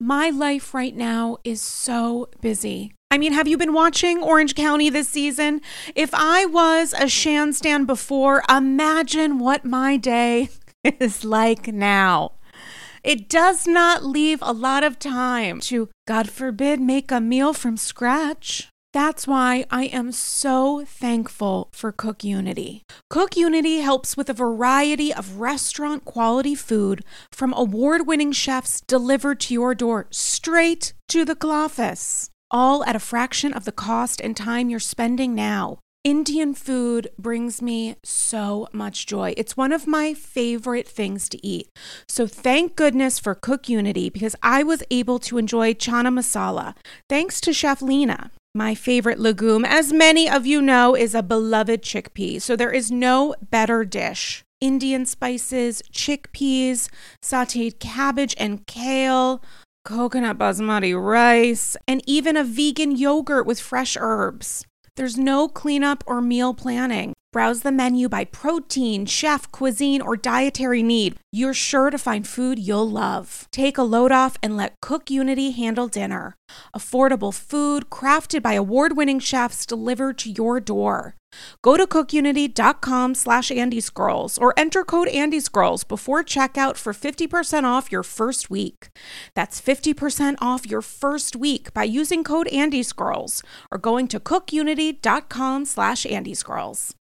My life right now is so busy. I mean, have you been watching Orange County this season? If I was a Shan stan before, imagine what my day is like now. It does not leave a lot of time to, God forbid, make a meal from scratch. That's why I am so thankful for Cook Unity. Cook Unity helps with a variety of restaurant quality food from award-winning chefs delivered to your door straight to the office, all at a fraction of the cost and time you're spending now. Indian food brings me so much joy. It's one of my favorite things to eat. So thank goodness for Cook Unity because I was able to enjoy chana masala thanks to Chef Lena. My favorite legume, as many of you know, is a beloved chickpea. So there is no better dish. Indian spices, chickpeas, sauteed cabbage and kale, coconut basmati rice, and even a vegan yogurt with fresh herbs. There's no cleanup or meal planning. Browse the menu by protein, chef, cuisine, or dietary need. You're sure to find food you'll love. Take a load off and let Cook Unity handle dinner. Affordable food crafted by award-winning chefs delivered to your door. Go to cookunity.com/AndyScrolls or enter code AndyScrolls before checkout for 50% off your first week. That's 50% off your first week by using code AndyScrolls or going to cookunity.com/AndyScrolls.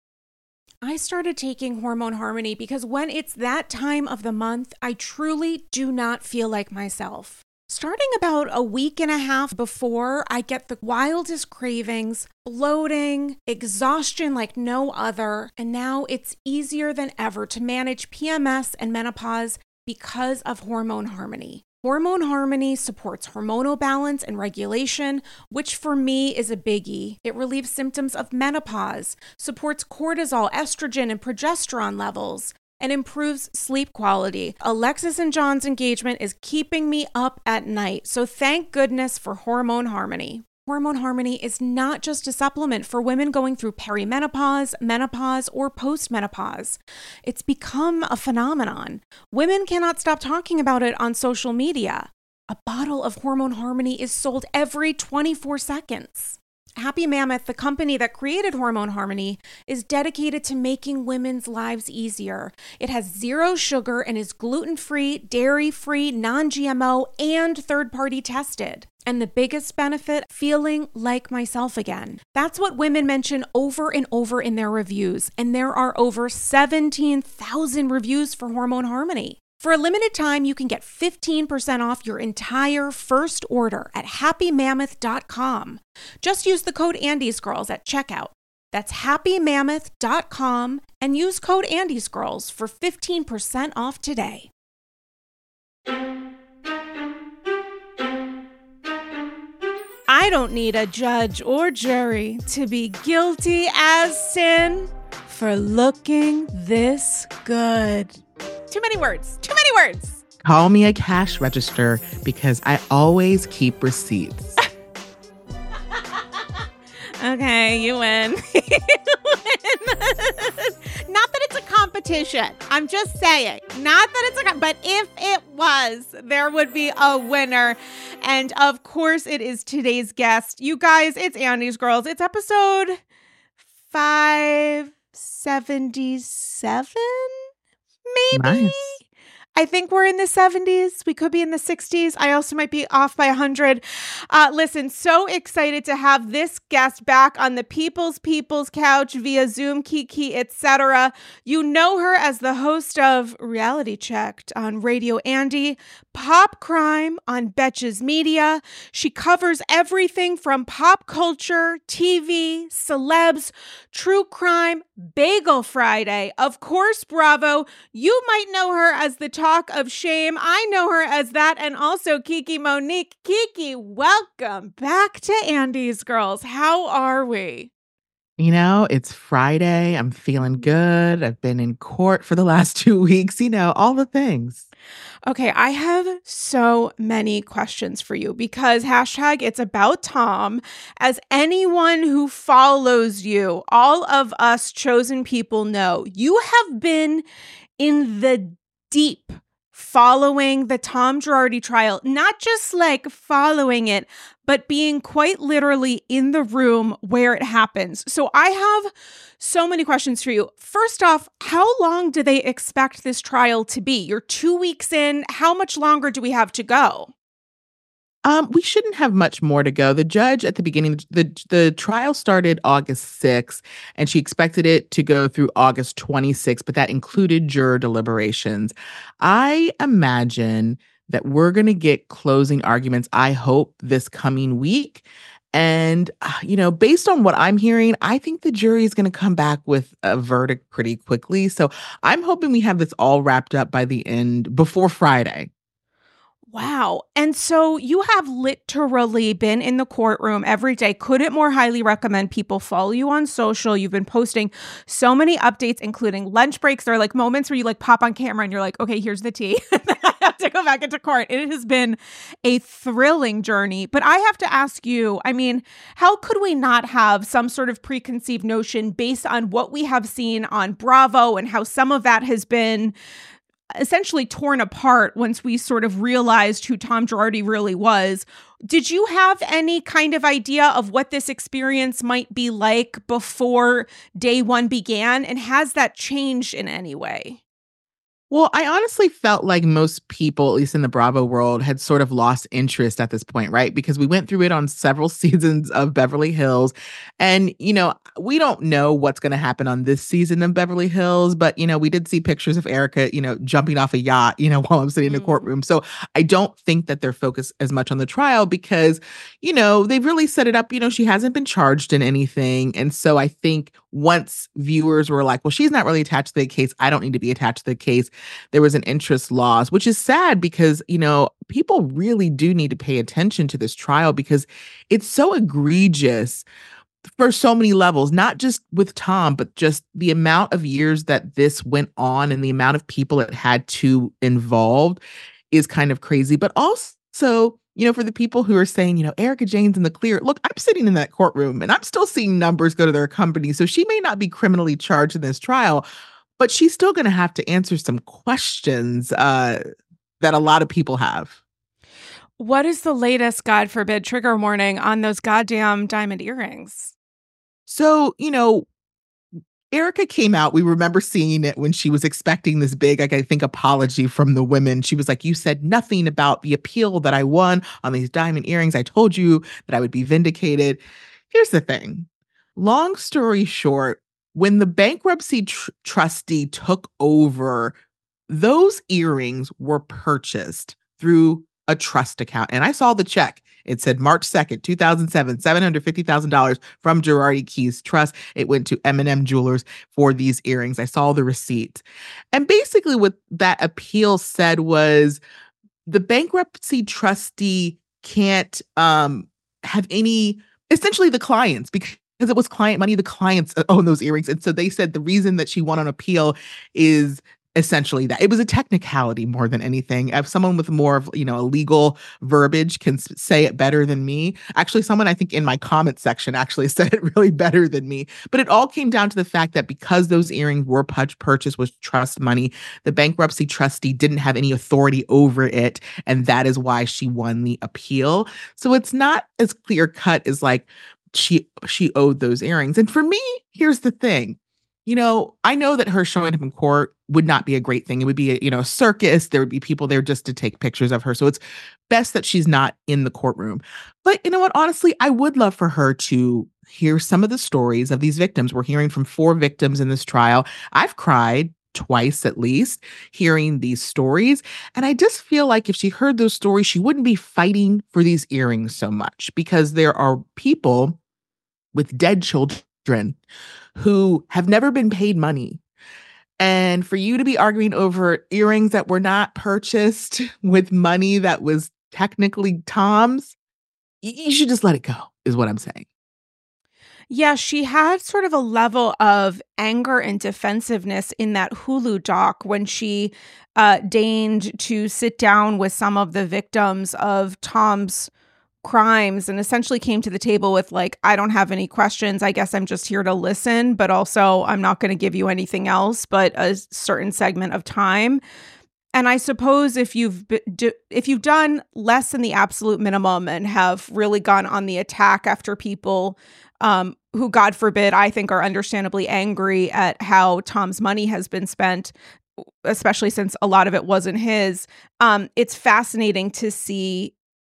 I started taking Hormone Harmony because when it's that time of the month, I truly do not feel like myself. Starting about a week and a half before, I get the wildest cravings, bloating, exhaustion like no other, and now it's easier than ever to manage PMS and menopause because of Hormone Harmony. Hormone Harmony supports hormonal balance and regulation, which for me is a biggie. It relieves symptoms of menopause, supports cortisol, estrogen, and progesterone levels, and improves sleep quality. Alexis and John's engagement is keeping me up at night, so thank goodness for Hormone Harmony. Hormone Harmony is not just a supplement for women going through perimenopause, menopause, or postmenopause. It's become a phenomenon. Women cannot stop talking about it on social media. A bottle of Hormone Harmony is sold every 24 seconds. Happy Mammoth, the company that created Hormone Harmony, is dedicated to making women's lives easier. It has 0 sugar and is gluten-free, dairy-free, non-GMO, and third-party tested. And the biggest benefit, feeling like myself again. That's what women mention over and over in their reviews. And there are over 17,000 reviews for Hormone Harmony. For a limited time, you can get 15% off your entire first order at happymammoth.com. Just use the code AndyScrolls at checkout. That's happymammoth.com and use code AndyScrolls for 15% off today. I don't need a judge or jury to be guilty as sin for looking this good. Too many words. Too many words. Call me a cash register because I always keep receipts. Okay, you win. Not that it's a competition. I'm just saying. Not that it's but if it was, there would be a winner. And of course, it is today's guest. You guys, it's Andy's Girls. It's episode 577, maybe? Nice. I think we're in the 70s. We could be in the 60s. I also might be off by 100. Listen, so excited to have this guest back on the People's Couch via Zoom, Kiki, etc. You know her as the host of Reality Checked on Radio Andy, Pop Crime on Betches Media. She covers everything from pop culture, TV, celebs, true crime, Bagel Friday. Of course, Bravo. You might know her as the Talk of Shame. I know her as that, and also Kiki Monique. Kiki, welcome back to Andy's Girls. How are we? You know, it's Friday. I'm feeling good. I've been in court for the last 2 weeks, all the things. Okay, I have so many questions for you because hashtag it's about Tom. As anyone who follows you, all of us chosen people know, you have been in the deep following the Tom Girardi trial, not just like following it, but being quite literally in the room where it happens. So I have so many questions for you. First off, how long do they expect this trial to be? You're 2 weeks in. How much longer do we have to go? We shouldn't have much more to go. The judge at the beginning, the trial started August 6th, and she expected it to go through August 26th, but that included juror deliberations. I imagine that we're going to get closing arguments, I hope, this coming week. And, based on what I'm hearing, I think the jury is going to come back with a verdict pretty quickly. So I'm hoping we have this all wrapped up by the end before Friday. Wow. And so you have literally been in the courtroom every day. Couldn't more highly recommend people follow you on social. You've been posting so many updates, including lunch breaks. There are like moments where you like pop on camera and you're like, okay, here's the tea. I have to go back into court. It has been a thrilling journey. But I have to ask you, I mean, how could we not have some sort of preconceived notion based on what we have seen on Bravo and how some of that has been essentially torn apart once we sort of realized who Tom Girardi really was? Did you have any kind of idea of what this experience might be like before day one began? And has that changed in any way? Well, I honestly felt like most people, at least in the Bravo world, had sort of lost interest at this point, right? Because we went through it on several seasons of Beverly Hills. And, we don't know what's going to happen on this season of Beverly Hills, but, we did see pictures of Erica, jumping off a yacht, while I'm sitting in the courtroom. So I don't think that they're focused as much on the trial because, they've really set it up. She hasn't been charged in anything. And so I think once viewers were like, well, she's not really attached to the case, I don't need to be attached to the case, there was an interest loss, which is sad because, people really do need to pay attention to this trial because it's so egregious for so many levels, not just with Tom, but just the amount of years that this went on and the amount of people it had to involved is kind of crazy. But also, for the people who are saying, Erica Jane's in the clear, look, I'm sitting in that courtroom and I'm still seeing numbers go to their company. So she may not be criminally charged in this trial, but she's still going to have to answer some questions that a lot of people have. What is the latest, God forbid, trigger warning on those goddamn diamond earrings? So, Erica came out. We remember seeing it when she was expecting this big, I think, apology from the women. She was like, you said nothing about the appeal that I won on these diamond earrings. I told you that I would be vindicated. Here's the thing. Long story short, when the bankruptcy trustee took over, those earrings were purchased through a trust account. And I saw the check. It said March 2nd, 2007, $750,000 from Girardi Keys Trust. It went to M&M Jewelers for these earrings. I saw the receipt. And basically what that appeal said was the bankruptcy trustee can't have any, essentially the clients, because it was client money, the clients own those earrings. And so they said the reason that she won on appeal is essentially that. It was a technicality more than anything. If someone with more of, a legal verbiage can say it better than me. Actually, someone I think in my comment section actually said it really better than me. But it all came down to the fact that because those earrings were purchased with trust money, the bankruptcy trustee didn't have any authority over it. And that is why she won the appeal. So it's not as clear cut as like she owed those earrings. And for me, here's the thing. I know that her showing up in court would not be a great thing. It would be a circus. There would be people there just to take pictures of her. So it's best that she's not in the courtroom. But you know what? Honestly, I would love for her to hear some of the stories of these victims. We're hearing from 4 victims in this trial. I've cried twice at least hearing these stories. And I just feel like if she heard those stories, she wouldn't be fighting for these earrings so much because there are people with dead children who have never been paid money. And for you to be arguing over earrings that were not purchased with money that was technically Tom's, you should just let it go, is what I'm saying. Yeah, she had sort of a level of anger and defensiveness in that Hulu doc when she deigned to sit down with some of the victims of Tom's crimes and essentially came to the table with like, I don't have any questions. I guess I'm just here to listen, but also I'm not going to give you anything else but a certain segment of time. And I suppose if you've done less than the absolute minimum and have really gone on the attack after people who, God forbid, I think are understandably angry at how Tom's money has been spent, especially since a lot of it wasn't his, it's fascinating to see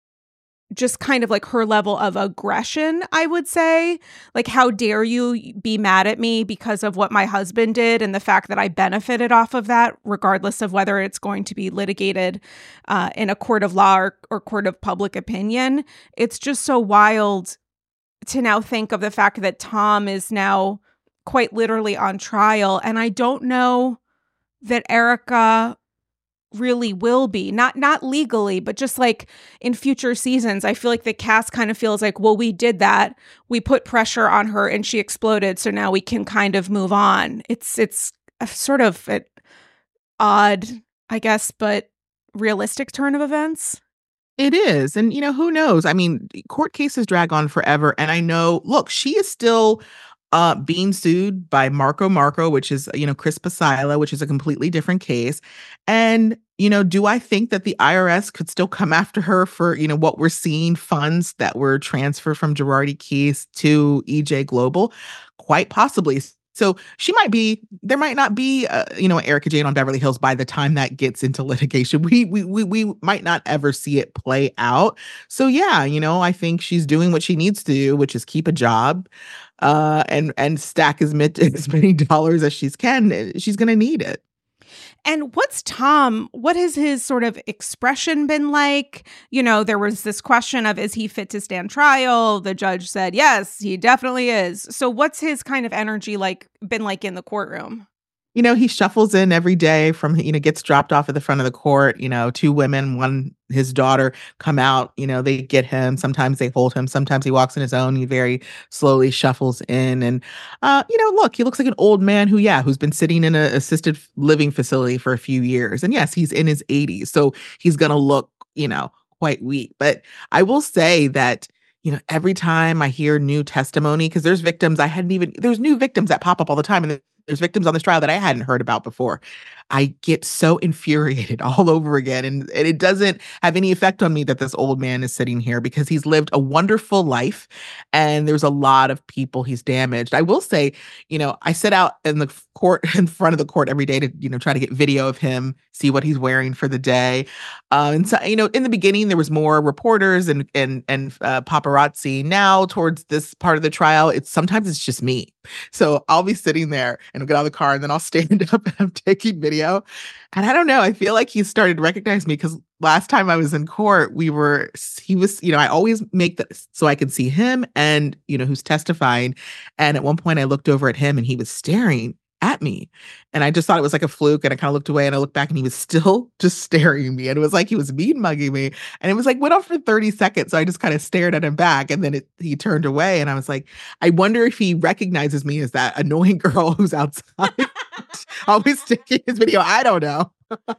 just kind of like her level of aggression, I would say. Like, how dare you be mad at me because of what my husband did and the fact that I benefited off of that, regardless of whether it's going to be litigated in a court of law or court of public opinion. It's just so wild to now think of the fact that Tom is now quite literally on trial. And I don't know that Erica really will be, not legally, but just like in future seasons. I feel like the cast kind of feels like, well, we did that, we put pressure on her and she exploded, so now we can kind of move on. It's a sort of an odd, I guess, but realistic turn of events. It is. And, who knows? I mean, court cases drag on forever. And I know, look, she is still being sued by Marco, which is, Chris Pasila, which is a completely different case. And, do I think that the IRS could still come after her for, what we're seeing, funds that were transferred from Girardi Keys to EJ Global? Quite possibly. So there might not be, Erica Jane on Beverly Hills by the time that gets into litigation. We might not ever see it play out. So yeah, I think she's doing what she needs to do, which is keep a job, and stack as many dollars as she can. She's going to need it. And what has his sort of expression been like? There was this question of, is he fit to stand trial? The judge said, yes, he definitely is. So what's his kind of energy been like in the courtroom? He shuffles in every day from, gets dropped off at the front of the court. Two women, his daughter come out, they get him. Sometimes they hold him. Sometimes he walks on his own. He very slowly shuffles in. And, look, he looks like an old man who's been sitting in an assisted living facility for a few years. And yes, he's in his 80s. So he's going to look, quite weak. But I will say that, every time I hear new testimony, because there's new victims that pop up all the time. And there's victims on this trial that I hadn't heard about before. I get so infuriated all over again. And it doesn't have any effect on me that this old man is sitting here, because he's lived a wonderful life and there's a lot of people he's damaged. I will say, I sit out in the court, in front of the court every day to, try to get video of him, see what he's wearing for the day. And so, in the beginning, there was more reporters and paparazzi. Now, towards this part of the trial, sometimes it's just me. So I'll be sitting there and I'll get out of the car and then I'll stand up and I'm taking video. And I don't know, I feel like he started to recognize me, because last time I was in court, he was, I always make that so I could see him and, who's testifying. And at one point I looked over at him and he was staring at me. And I just thought it was like a fluke. And I kind of looked away and I looked back and he was still just staring at me. And it was like he was mean mugging me. And it was like went on for 30 seconds. So I just kind of stared at him back. And then he turned away. And I was like, I wonder if he recognizes me as that annoying girl who's outside, always taking his video. I don't know.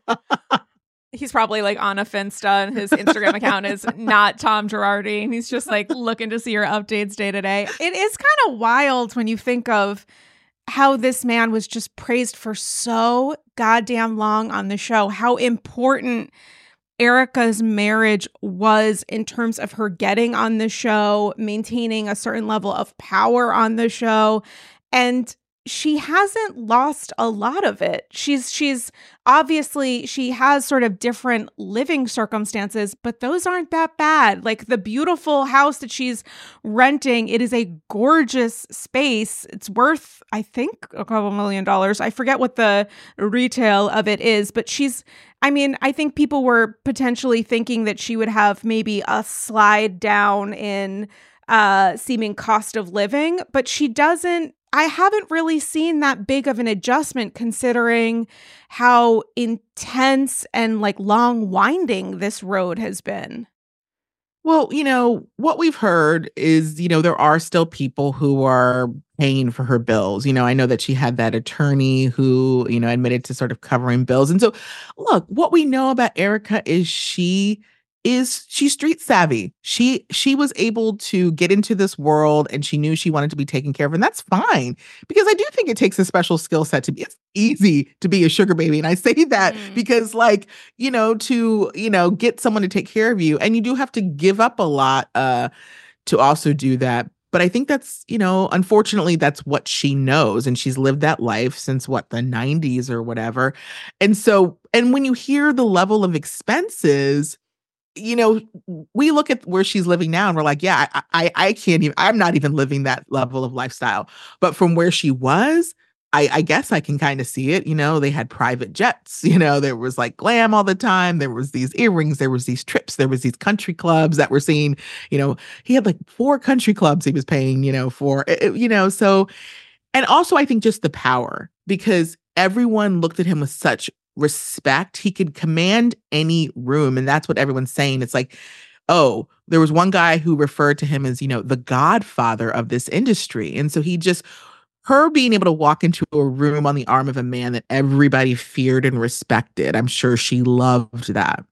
He's probably like on a Finsta and his Instagram account is not Tom Girardi. And he's just like looking to see your updates day to day. It is kind of wild when you think of how this man was just praised for so goddamn long on the show, how important Erica's marriage was in terms of her getting on the show, maintaining a certain level of power on the show. And she hasn't lost a lot of it. She's obviously, she has sort of different living circumstances, but those aren't that bad. Like the beautiful house that she's renting, it is a gorgeous space. It's worth, I think, a couple $1 million. I forget what the retail of it is, but I think people were potentially thinking that she would have maybe a slide down in seeming cost of living, but she doesn't. I haven't really seen that big of an adjustment, considering how intense and like long winding this road has been. Well, what we've heard is, there are still people who are paying for her bills. I know that she had that attorney who, admitted to sort of covering bills. And so, look, what we know about Erica is she is she's street savvy. She was able to get into this world and she knew she wanted to be taken care of. And that's fine because I do think it takes a special skill set to be it's easy to be a sugar baby. And I say that because like, to, get someone to take care of you and you do have to give up a lot to also do that. But I think that's, unfortunately, that's what she knows. And she's lived that life since what, the 90s or whatever. And so, and when you hear the level of expenses, you know, we look at where she's living now and we're like, yeah, I can't even, I'm not even living that level of lifestyle. But from where she was, I guess I can kind of see it. They had private jets, there was like glam all the time. There was these earrings, there was these trips, there was these country clubs that were seen, he had like 4 country clubs he was paying, for, so, and also I think just the power because everyone looked at him with such respect. He could command any room. And that's what everyone's saying. It's like, oh, there was one guy who referred to him as, the godfather of this industry. And so her being able to walk into a room on the arm of a man that everybody feared and respected, I'm sure she loved that.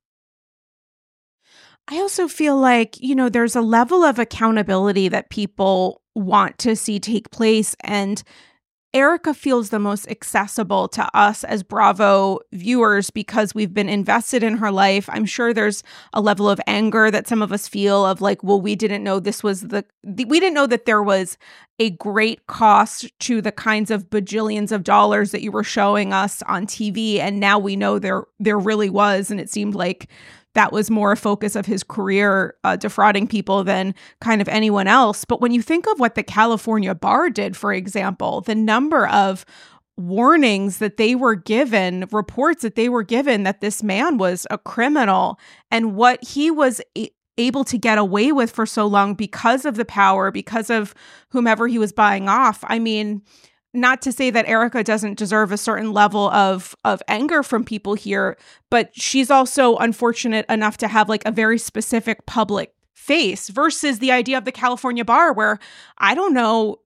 I also feel like, there's a level of accountability that people want to see take place. And Erika feels the most accessible to us as Bravo viewers because we've been invested in her life. I'm sure there's a level of anger that some of us feel of like, well, we didn't know this was we didn't know that there was a great cost to the kinds of bajillions of dollars that you were showing us on TV. And now we know there really was. And it seemed like that was more a focus of his career, defrauding people than kind of anyone else. But when you think of what the California bar did, for example, the number of warnings that they were given, reports that they were given that this man was a criminal and what he was able to get away with for so long because of the power, because of whomever he was buying off. I mean, not to say that Erika doesn't deserve a certain level of anger from people here, but she's also unfortunate enough to have like a very specific public face versus the idea of the California bar where I don't know,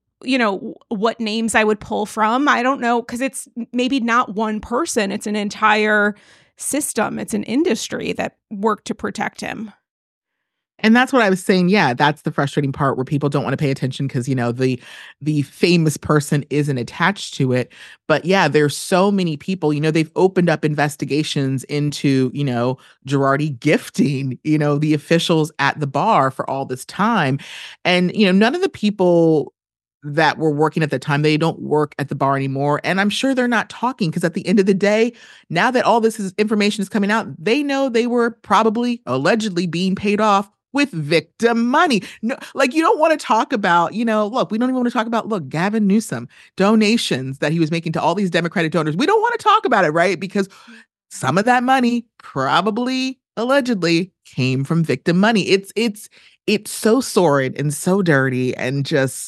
what names I would pull from. I don't know, because it's maybe not one person. It's an entire system. It's an industry that worked to protect him. And that's what I was saying. Yeah, that's the frustrating part where people don't want to pay attention because, the famous person isn't attached to it. But yeah, there's so many people, they've opened up investigations into, Girardi gifting, the officials at the bar for all this time. And, none of the people that were working at the time, they don't work at the bar anymore. And I'm sure they're not talking because at the end of the day, now that all information is coming out, they know they were probably allegedly being paid off with victim money. No, like you don't want to talk about, look, we don't even want to talk about, look, Gavin Newsom, donations that he was making to all these Democratic donors. We don't want to talk about it, right? Because some of that money probably allegedly came from victim money. It's so sordid and so dirty and just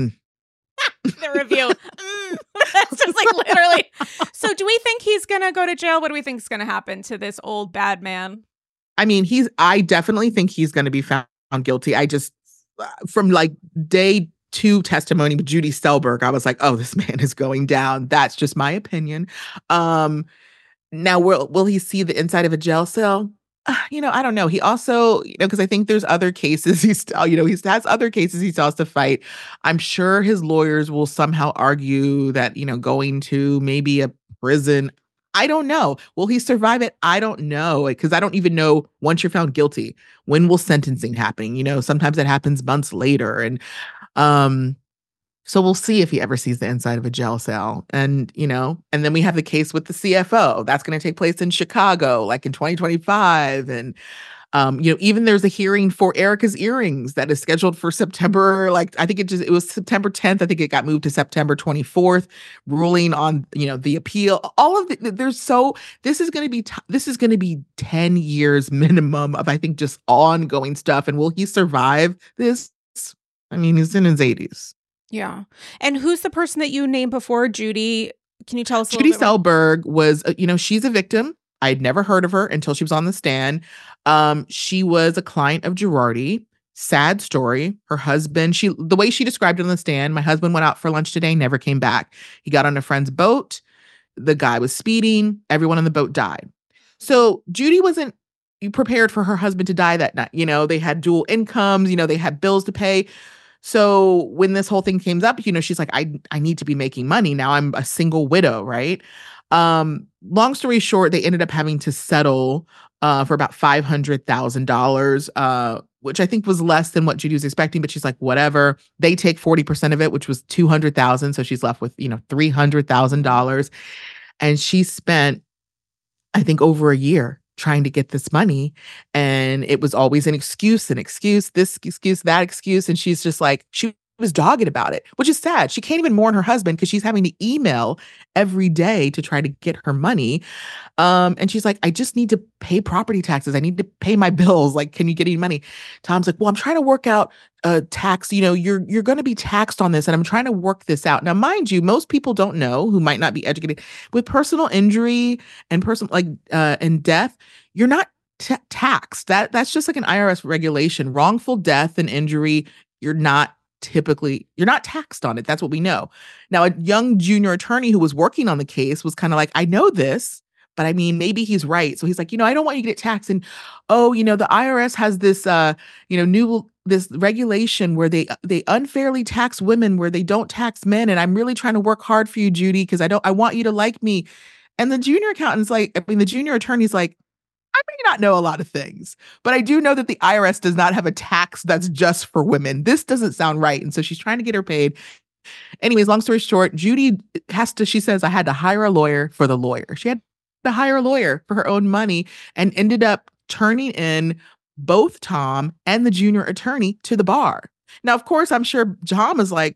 the review. That's just like literally. So do we think he's going to go to jail? What do we think is going to happen to this old bad man? I mean, I definitely think he's going to be found guilty. I just, from like day 2 testimony with Judy Selberg, I was like, oh, this man is going down. That's just my opinion. Now, will he see the inside of a jail cell? I don't know. He also, because I think there's other cases he still, he has other cases he still has to fight. I'm sure his lawyers will somehow argue that, going to maybe a prison. I don't know. Will he survive it? I don't know. Because I don't even know once you're found guilty, when will sentencing happen? Sometimes it happens months later. And so we'll see if he ever sees the inside of a jail cell. And, and then we have the case with the CFO. That's going to take place in Chicago, like in 2025. And, even there's a hearing for Erika's earrings that is scheduled for September. Like, I think it was September 10th. I think it got moved to September 24th, ruling on, the appeal. All of this is going to be 10 years minimum of, I think, just ongoing stuff. And will he survive this? I mean, he's in his 80s. Yeah. And who's the person that you named before, Judy? Can you tell us Judy Selberg was, she's a victim. I'd never heard of her until she was on the stand. She was a client of Girardi. Sad story. Her husband, the way she described it on the stand, my husband went out for lunch today, never came back. He got on a friend's boat. The guy was speeding. Everyone on the boat died. So Judy wasn't prepared for her husband to die that night. They had dual incomes, they had bills to pay. So when this whole thing came up, she's like, I need to be making money. Now I'm a single widow, right? Long story short, they ended up having to settle for about $500,000, which I think was less than what Judy was expecting, but she's like, whatever. They take 40% of it, which was $200,000. So she's left with, $300,000. And she spent, I think, over a year trying to get this money. And it was always an excuse, this excuse, that excuse. And she's just like, she was dogged about it, which is sad. She can't even mourn her husband because she's having to email every day to try to get her money. And she's like, I just need to pay property taxes. I need to pay my bills. Like, can you get any money? Tom's like, well, I'm trying to work out tax. You're going to be taxed on this. And I'm trying to work this out. Now, mind you, most people don't know, who might not be educated, with personal injury and and death, you're not taxed. That's just like an IRS regulation. Wrongful death and injury, you're not taxed on it. That's what we know. Now, a young junior attorney who was working on the case was kind of like, I know this, but I mean, maybe he's right. So he's like, I don't want you to get taxed. And, the IRS has this, this regulation where they unfairly tax women where they don't tax men. And I'm really trying to work hard for you, Judy, because I want you to like me. And the junior attorney's like, I may not know a lot of things, but I do know that the IRS does not have a tax that's just for women. This doesn't sound right. And so she's trying to get her paid. Anyways, long story short, Judy she says, I had to hire a lawyer for the lawyer. She had to hire a lawyer for her own money and ended up turning in both Tom and the junior attorney to the bar. Now, of course, I'm sure Tom is like,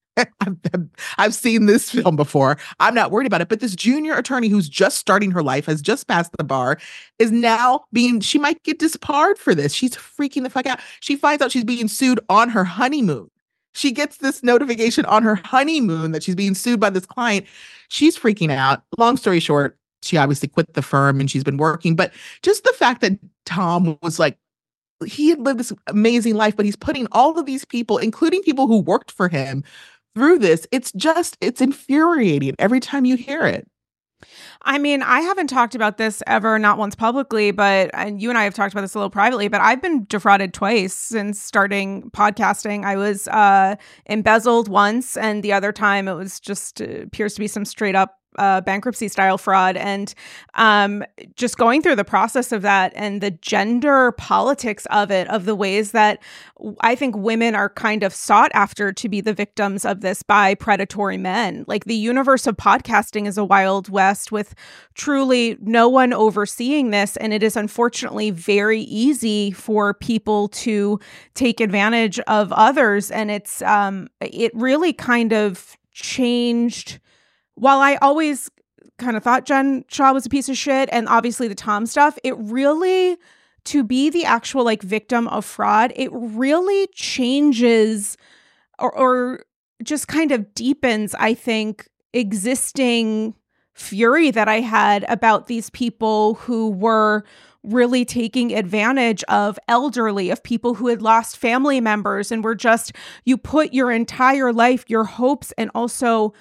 I've seen this film before. I'm not worried about it. But this junior attorney who's just starting her life, has just passed the bar, is now she might get disbarred for this. She's freaking the fuck out. She finds out she's being sued on her honeymoon. She gets this notification on her honeymoon that she's being sued by this client. She's freaking out. Long story short, she obviously quit the firm and she's been working. But just the fact that Tom was like, he had lived this amazing life, but he's putting all of these people, including people who worked for him, through this. It's infuriating every time you hear it. I mean, I haven't talked about this ever, not once publicly, and you and I have talked about this a little privately, but I've been defrauded twice since starting podcasting. I was embezzled once, and the other time it was just appears to be some straight up bankruptcy style fraud. And just going through the process of that and the gender politics of it, of the ways that I think women are kind of sought after to be the victims of this by predatory men. Like, the universe of podcasting is a wild west with truly no one overseeing this. And it is unfortunately very easy for people to take advantage of others. And it really kind of changed. While I always kind of thought Jen Shah was a piece of shit, and obviously the Tom stuff, it really, to be the actual victim of fraud, it really changes or just kind of deepens, I think, existing fury that I had about these people who were really taking advantage of elderly, of people who had lost family members, and were just, you put your entire life, your hopes, and also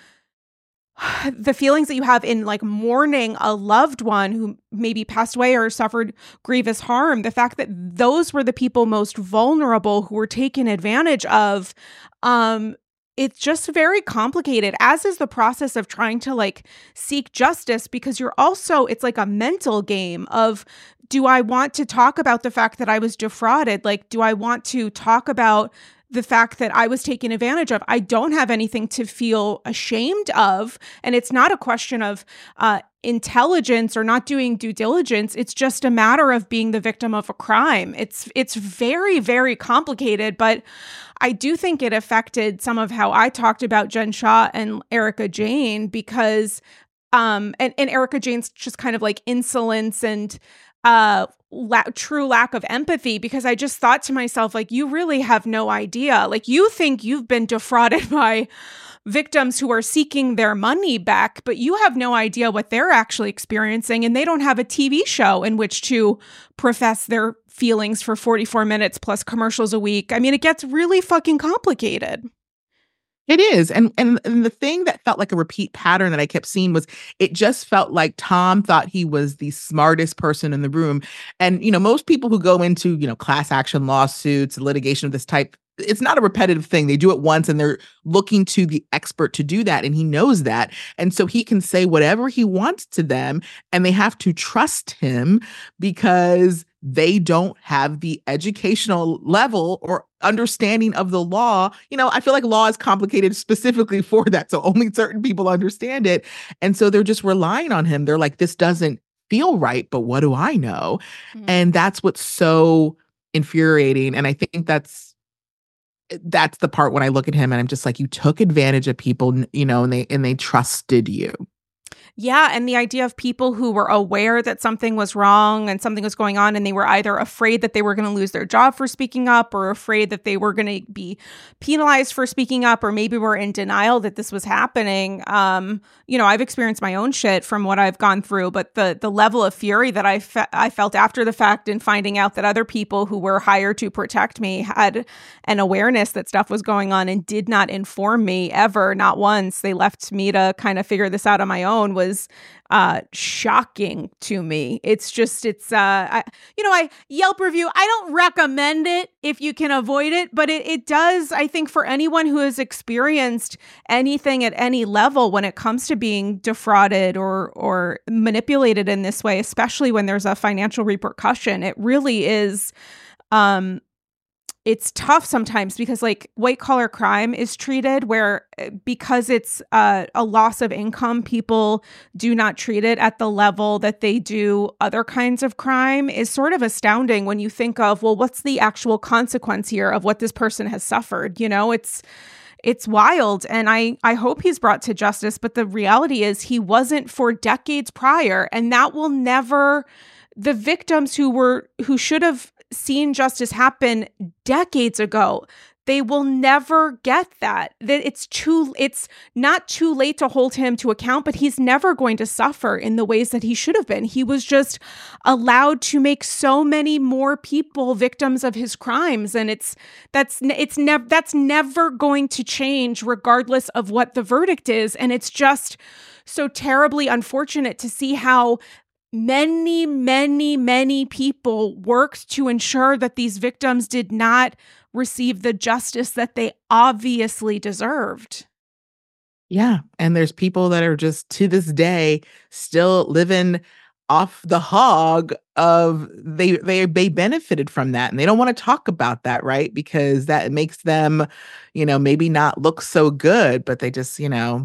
the feelings that you have in mourning a loved one who maybe passed away or suffered grievous harm, the fact that those were the people most vulnerable who were taken advantage of, it's just very complicated, as is the process of trying to seek justice, because you're also, it's like a mental game of, do I want to talk about the fact that I was defrauded? Do I want to talk about the fact that I was taken advantage of? I don't have anything to feel ashamed of. And it's not a question of intelligence or not doing due diligence. It's just a matter of being the victim of a crime. It's very, very complicated, but I do think it affected some of how I talked about Jen Shah and Erika Jayne, because and Erika Jayne's just kind of insolence and true lack of empathy, because I just thought to myself, you really have no idea. You think you've been defrauded by victims who are seeking their money back, but you have no idea what they're actually experiencing, and they don't have a TV show in which to profess their feelings for 44 minutes plus commercials a week. I mean, it gets really fucking complicated. It is, and the thing that felt like a repeat pattern that I kept seeing was it just felt like Tom thought he was the smartest person in the room, and, most people who go into, class action lawsuits, litigation of this type, it's not a repetitive thing. They do it once and they're looking to the expert to do that, and he knows that, and so he can say whatever he wants to them, and they have to trust him because they don't have the educational level or understanding of the law. I feel like law is complicated specifically for that. So only certain people understand it. And so they're just relying on him. They're like, this doesn't feel right, but what do I know? And that's what's so infuriating. And I think that's the part when I look at him and I'm just like, you took advantage of people, and they trusted you. Yeah, and the idea of people who were aware that something was wrong and something was going on, and they were either afraid that they were going to lose their job for speaking up, or afraid that they were going to be penalized for speaking up, or maybe were in denial that this was happening. I've experienced my own shit from what I've gone through, but the level of fury that I felt after the fact and finding out that other people who were hired to protect me had an awareness that stuff was going on and did not inform me ever, not once. They left me to kind of figure this out on my own was shocking to me. I Yelp review, I don't recommend it if you can avoid it, but it does, I think, for anyone who has experienced anything at any level when it comes to being defrauded or manipulated in this way, especially when there's a financial repercussion, it really is, it's tough sometimes because like white collar crime is treated where because it's a loss of income, people do not treat it at the level that they do other kinds of crime is sort of astounding when you think of, well, what's the actual consequence here of what this person has suffered? It's wild. And I hope he's brought to justice. But the reality is he wasn't for decades prior. And that will never, the victims who should have seen justice happen decades ago, they will never get that. That it's not too late to hold him to account, but he's never going to suffer in the ways that he should have been. He was just allowed to make so many more people victims of his crimes, and that's never going to change regardless of what the verdict is. And it's just so terribly unfortunate to see how many, many, many people worked to ensure that these victims did not receive the justice that they obviously deserved. Yeah. And there's people that are just to this day still living off the hog of they benefited from that. And they don't want to talk about that, right? Because that makes them, maybe not look so good, but they just,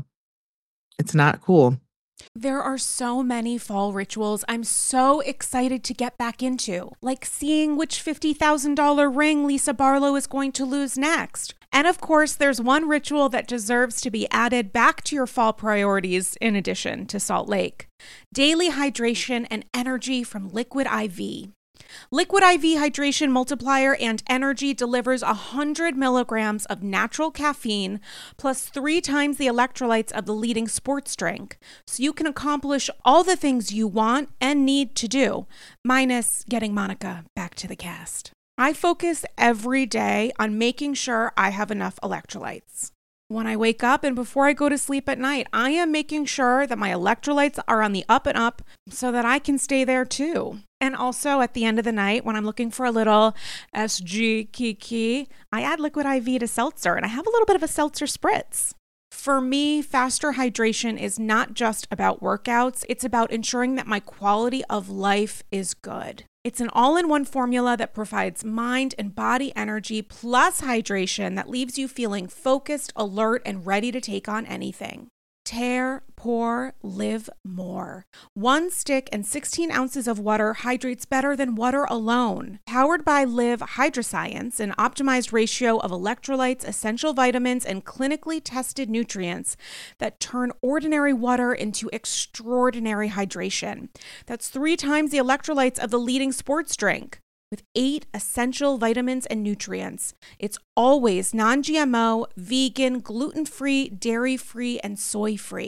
it's not cool. There are so many fall rituals I'm so excited to get back into, like seeing which $50,000 ring Lisa Barlow is going to lose next. And of course, there's one ritual that deserves to be added back to your fall priorities in addition to Salt Lake: daily hydration and energy from Liquid IV. Liquid IV Hydration Multiplier and Energy delivers 100 milligrams of natural caffeine plus 3 times the electrolytes of the leading sports drink, so you can accomplish all the things you want and need to do, minus getting Monica back to the cast. I focus every day on making sure I have enough electrolytes. When I wake up and before I go to sleep at night, I am making sure that my electrolytes are on the up and up so that I can stay there too. And also at the end of the night, when I'm looking for a little SG kiki, I add Liquid IV to seltzer, and I have a little bit of a seltzer spritz. For me, faster hydration is not just about workouts. It's about ensuring that my quality of life is good. It's an all-in-one formula that provides mind and body energy plus hydration that leaves you feeling focused, alert, and ready to take on anything. Tear, pour, live more. 1 stick and 16 ounces of water hydrates better than water alone. Powered by Live Hydroscience, an optimized ratio of electrolytes, essential vitamins, and clinically tested nutrients that turn ordinary water into extraordinary hydration. That's 3 times the electrolytes of the leading sports drink, with 8 essential vitamins and nutrients. It's always non-GMO, vegan, gluten-free, dairy-free, and soy-free.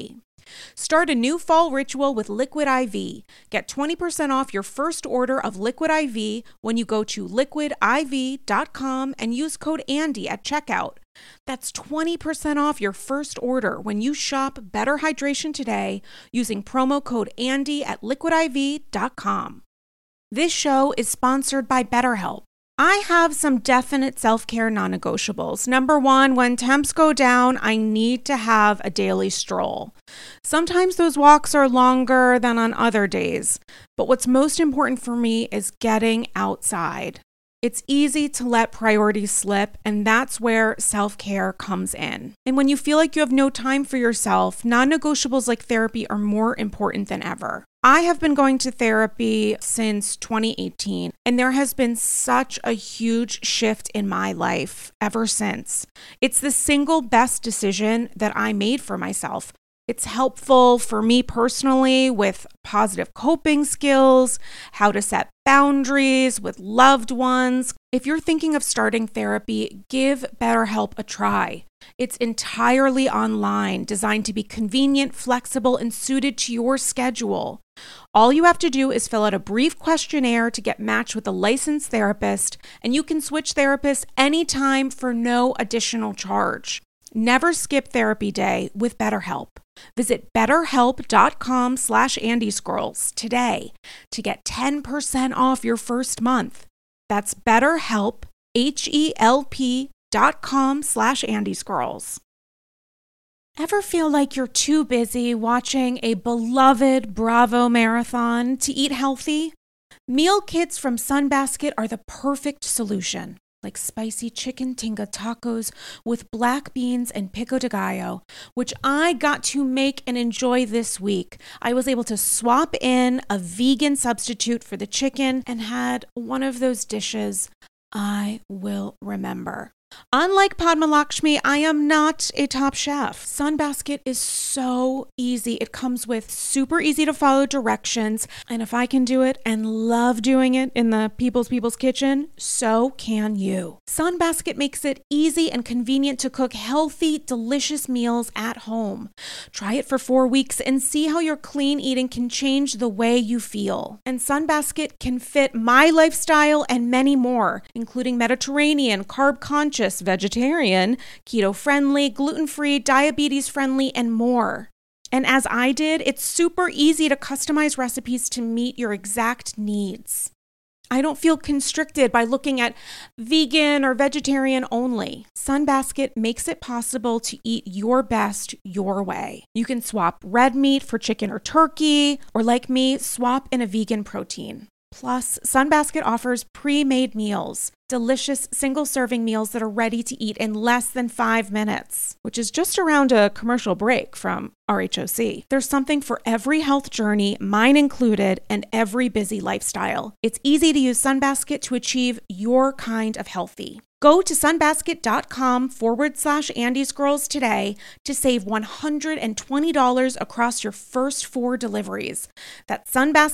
Start a new fall ritual with Liquid IV. Get 20% off your first order of Liquid IV when you go to liquidiv.com and use code Andy at checkout. That's 20% off your first order when you shop Better Hydration today using promo code Andy at liquidiv.com. This show is sponsored by BetterHelp. I have some definite self-care non-negotiables. Number one, when temps go down, I need to have a daily stroll. Sometimes those walks are longer than on other days, but what's most important for me is getting outside. It's easy to let priorities slip, and that's where self-care comes in. And when you feel like you have no time for yourself, non-negotiables like therapy are more important than ever. I have been going to therapy since 2018, and there has been such a huge shift in my life ever since. It's the single best decision that I made for myself. It's helpful for me personally with positive coping skills, how to set boundaries with loved ones. If you're thinking of starting therapy, give BetterHelp a try. It's entirely online, designed to be convenient, flexible, and suited to your schedule. All you have to do is fill out a brief questionnaire to get matched with a licensed therapist, and you can switch therapists anytime for no additional charge. Never skip therapy day with BetterHelp. Visit betterhelp.com/andyscrolls today to get 10% off your first month. That's BetterHelp, HELP.com/andyscrolls. Ever feel like you're too busy watching a beloved Bravo marathon to eat healthy? Meal kits from Sunbasket are the perfect solution. Like spicy chicken tinga tacos with black beans and pico de gallo, which I got to make and enjoy this week. I was able to swap in a vegan substitute for the chicken and had one of those dishes I will remember. Unlike Padma Lakshmi, I am not a top chef. Sunbasket is so easy. It comes with super easy to follow directions. And if I can do it and love doing it in the people's kitchen, so can you. Sunbasket makes it easy and convenient to cook healthy, delicious meals at home. Try it for 4 weeks and see how your clean eating can change the way you feel. And Sunbasket can fit my lifestyle and many more, including Mediterranean, carb-conscious, vegetarian, keto-friendly, gluten-free, diabetes-friendly, and more. And as I did, it's super easy to customize recipes to meet your exact needs. I don't feel constricted by looking at vegan or vegetarian only. Sunbasket makes it possible to eat your best your way. You can swap red meat for chicken or turkey, or like me, swap in a vegan protein. Plus, Sunbasket offers pre-made meals, delicious single-serving meals that are ready to eat in less than 5 minutes, which is just around a commercial break from RHOC. There's something for every health journey, mine included, and every busy lifestyle. It's easy to use Sunbasket to achieve your kind of healthy. Go to sunbasket.com/andyscrolls today to save $120 across your first 4 deliveries. That's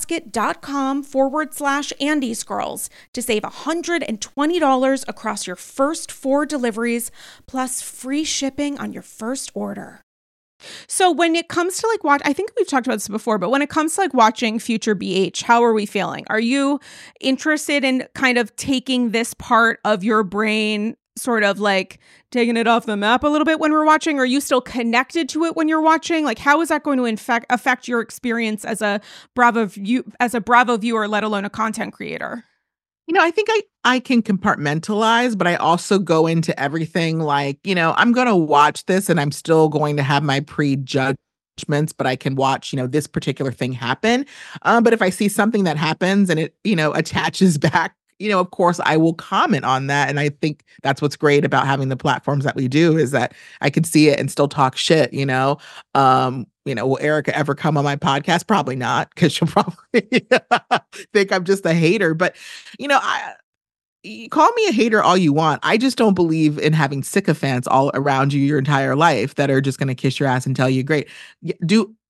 sunbasket.com/andyscrolls to save $120 across your first 4 deliveries, plus free shipping on your first order. So when it comes to I think we've talked about this before, but when it comes to watching Future BH, how are we feeling? Are you interested in kind of taking this part of your brain, sort of taking it off the map a little bit when we're watching? Or are you still connected to it when you're watching? How is that going to affect your experience as a Bravo viewer, let alone a content creator? I think I can compartmentalize, but I also go into everything I'm going to watch this and I'm still going to have my prejudgments, but I can watch, this particular thing happen. But if I see something that happens and it, attaches back, of course I will comment on that. And I think that's what's great about having the platforms that we do is that I can see it and still talk shit, will Erica ever come on my podcast? Probably not, because she'll probably think I'm just a hater. But, you call me a hater all you want. I just don't believe in having sycophants all around you your entire life that are just going to kiss your ass and tell you great.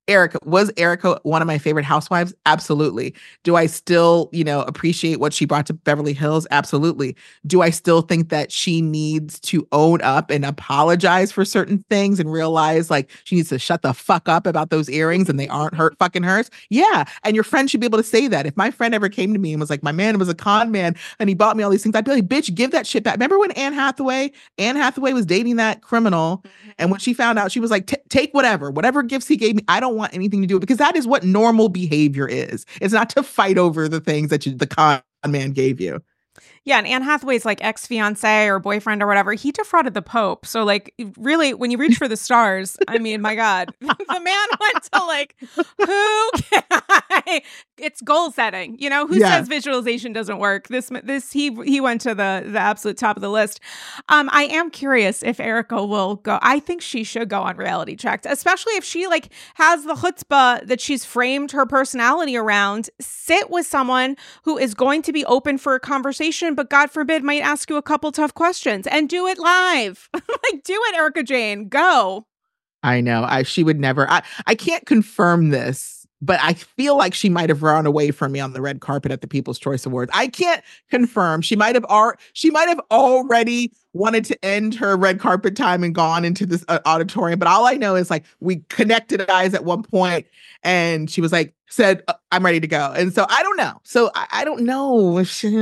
Erica, was Erica one of my favorite housewives? Absolutely. Do I still, appreciate what she brought to Beverly Hills? Absolutely. Do I still think that she needs to own up and apologize for certain things and realize like she needs to shut the fuck up about those earrings and they aren't fucking hers? Yeah. And your friend should be able to say that. If my friend ever came to me and was like, my man was a con man and he bought me all these things, I'd be like, bitch, give that shit back. Remember when Anne Hathaway was dating that criminal, and when she found out, she was like, take whatever gifts he gave me. I don't want anything to do with it, because that is what normal behavior is. It's not to fight over the things that the con man gave you. Yeah, and Anne Hathaway's like ex-fiance or boyfriend or whatever, he defrauded the Pope. So like really, when you reach for the stars, I mean, my God, the man went to like, who can I? It's goal setting. Who says visualization doesn't work? He went to the absolute top of the list. I am curious if Erica will go. I think she should go on Reality Checked, especially if she like has the chutzpah that she's framed her personality around. Sit with someone who is going to be open for a conversation, but God forbid might ask you a couple tough questions, and do it live. Like, do it, Erica Jane. Go. I know. She would never. I can't confirm this, but I feel like she might have run away from me on the red carpet at the People's Choice Awards. I can't confirm. She might have already wanted to end her red carpet time and gone into this auditorium. But all I know is like we connected eyes at one point, and she was like, said, "I'm ready to go." And so I don't know. So I don't know if she.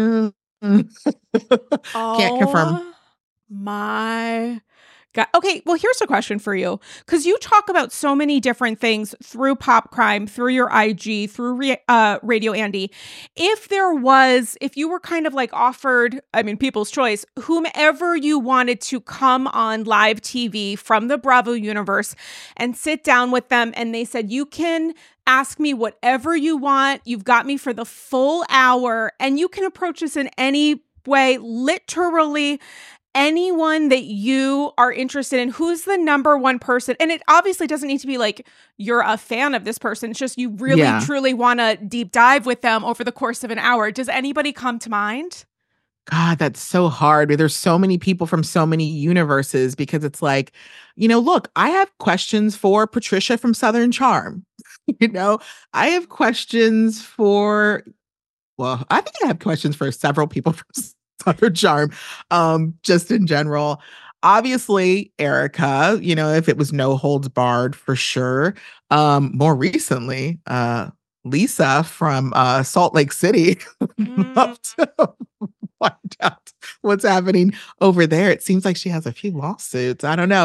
Can't confirm. My God. Okay, well, here's a question for you. Because you talk about so many different things through Pop Crime, through your IG, through Radio Andy. If you were kind of like offered, People's Choice, whomever you wanted to come on live TV from the Bravo universe and sit down with them, and they said, you can ask me whatever you want. You've got me for the full hour, and you can approach us in any way, literally anyone that you are interested in. Who's the number one person? And it obviously doesn't need to be like you're a fan of this person. It's just you really, truly want to deep dive with them over the course of an hour. Does anybody come to mind? God, that's so hard. There's so many people from so many universes, because it's like, look, I have questions for Patricia from Southern Charm. I have questions for, I think I have questions for several people from Southern Charm, just in general. Obviously, Erica, if it was no holds barred, for sure. More recently, Lisa from Salt Lake City. Love to find out what's happening over there. It seems like she has a few lawsuits. I don't know.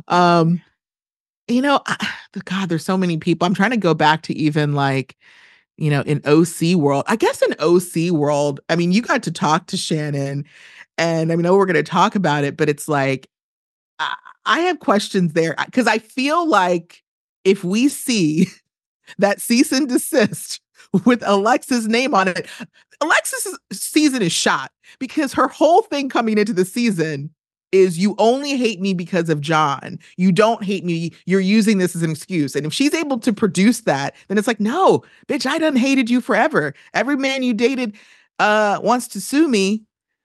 God, there's so many people. I'm trying to go back to even like, in OC world. I guess in OC world, you got to talk to Shannon, and I know we're going to talk about it, but it's like, I have questions there, because I feel like if we see that cease and desist with Alexa's name on it, Alexa's season is shot, because her whole thing coming into the season is you only hate me because of John. You don't hate me. You're using this as an excuse. And if she's able to produce that, then it's like, no, bitch, I done hated you forever. Every man you dated wants to sue me.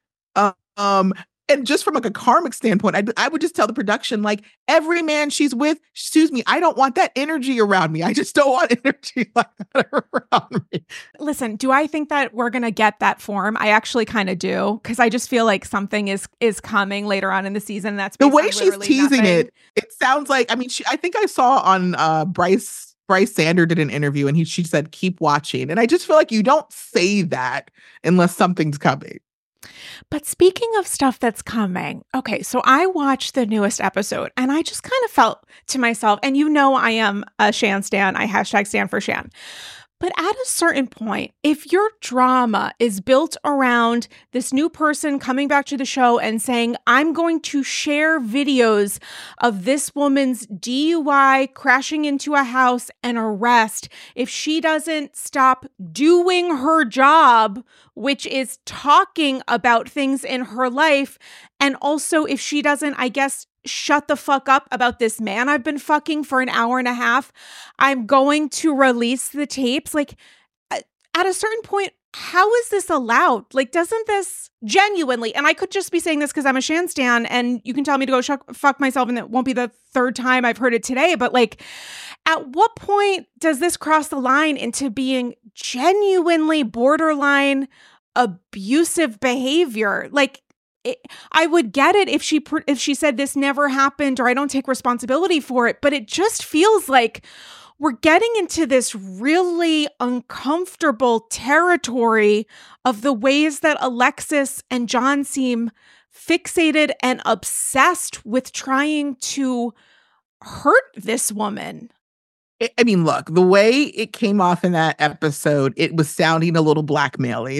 And just from like a karmic standpoint, I would just tell the production, like, every man she's with sues me. I don't want that energy around me. I just don't want energy like that around me. Listen, do I think that we're going to get that form? I actually kind of do, because I just feel like something is coming later on in the season. That's the way she's teasing it. It sounds like, I think I saw on Bryce Sander did an interview, and she said, keep watching. And I just feel like you don't say that unless something's coming. But speaking of stuff that's coming, okay, so I watched the newest episode, and I just kind of felt to myself, and I am a Shan stan, I hashtag stan for Shan. But at a certain point, if your drama is built around this new person coming back to the show and saying, I'm going to share videos of this woman's DUI, crashing into a house, and arrest if she doesn't stop doing her job, which is talking about things in her life, and also if she doesn't, I guess, shut the fuck up about this man I've been fucking for an hour and a half, I'm going to release the tapes. Like, at a certain point, how is this allowed? Like, doesn't this genuinely, and I could just be saying this because I'm a Shan stan, and you can tell me to go fuck myself, and it won't be the third time I've heard it today, but like, at what point does this cross the line into being genuinely borderline abusive behavior? Like, I would get it if she said this never happened or I don't take responsibility for it, but it just feels like we're getting into this really uncomfortable territory of the ways that Alexis and John seem fixated and obsessed with trying to hurt this woman. I mean, look, the way it came off in that episode, it was sounding a little blackmaily,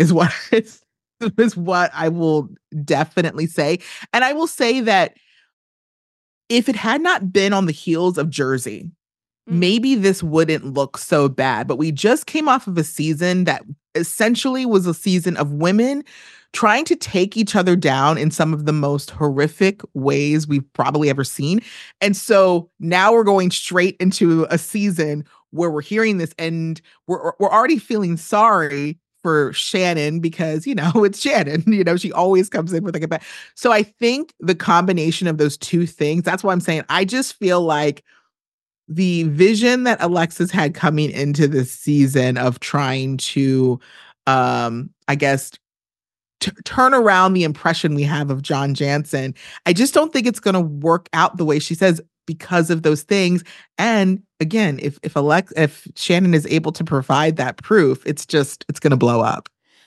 is what I will definitely say. And I will say that if it had not been on the heels of Jersey, maybe this wouldn't look so bad. But we just came off of a season that essentially was a season of women trying to take each other down in some of the most horrific ways we've probably ever seen. And so now we're going straight into a season where we're hearing this, and we're already feeling sorry for Shannon because, it's Shannon. She always comes in with like a bad. So I think the combination of those two things, that's why I'm saying I just feel like the vision that Alexis had coming into this season of trying to, I guess, turn around the impression we have of John Jansen, I just don't think it's going to work out the way she says because of those things. And again, if Shannon is able to provide that proof, it's going to blow up.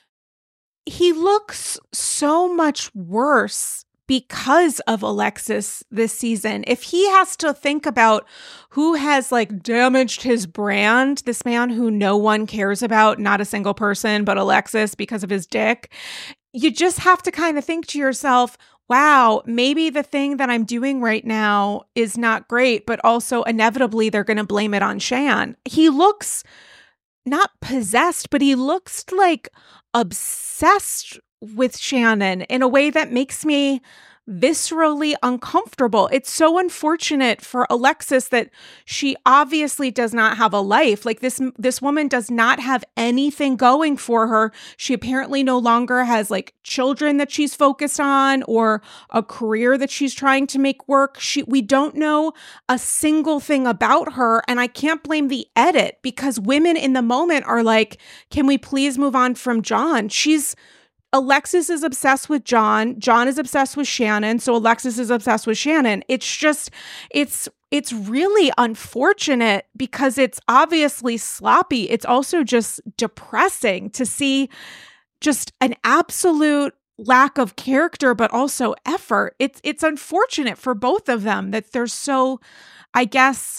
He looks so much worse because of Alexis this season. If he has to think about who has like damaged his brand, this man who no one cares about, not a single person, but Alexis because of his dick, you just have to kind of think to yourself, wow, maybe the thing that I'm doing right now is not great, but also inevitably they're going to blame it on Shan. He looks not possessed, but he looks like obsessed with Shannon in a way that makes me viscerally uncomfortable. It's so unfortunate for Alexis that she obviously does not have a life. Like this woman does not have anything going for her. She apparently no longer has like children that she's focused on or a career that she's trying to make work. We don't know a single thing about her, and I can't blame the edit because women in the moment are like, "Can we please move on from John?" Alexis is obsessed with John. John is obsessed with Shannon. So Alexis is obsessed with Shannon. It's just, it's really unfortunate because it's obviously sloppy. It's also just depressing to see just an absolute lack of character, but also effort. It's unfortunate for both of them that they're so, I guess,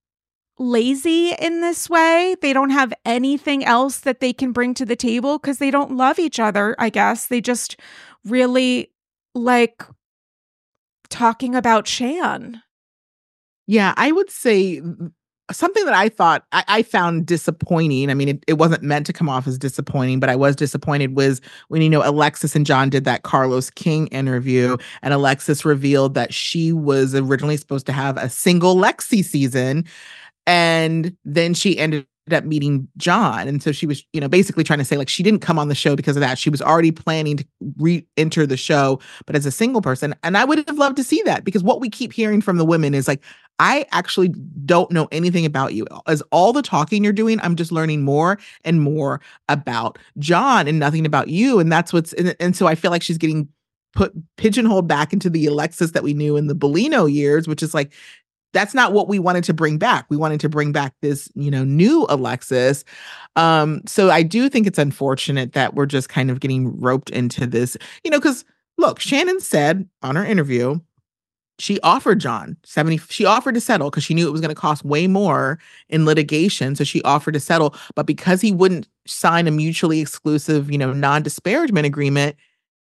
lazy in this way. They don't have anything else that they can bring to the table because they don't love each other, I guess. They just really like talking about Shan. Yeah, I would say something that I found disappointing. I mean, it wasn't meant to come off as disappointing, but I was disappointed was when, Alexis and John did that Carlos King interview, and Alexis revealed that she was originally supposed to have a single Lexi season. And then she ended up meeting John. And so she was, basically trying to say like she didn't come on the show because of that. She was already planning to re-enter the show, but as a single person. And I would have loved to see that because what we keep hearing from the women is like, I actually don't know anything about you. As all the talking you're doing, I'm just learning more and more about John and nothing about you. And that's and so I feel like she's getting pigeonholed back into the Alexis that we knew in the Bellino years, which is like, that's not what we wanted to bring back. We wanted to bring back this, new Alexis. So I do think it's unfortunate that we're just kind of getting roped into this, because look, Shannon said on her interview, she offered John she offered to settle because she knew it was going to cost way more in litigation. So she offered to settle, but because he wouldn't sign a mutually exclusive, non-disparagement agreement,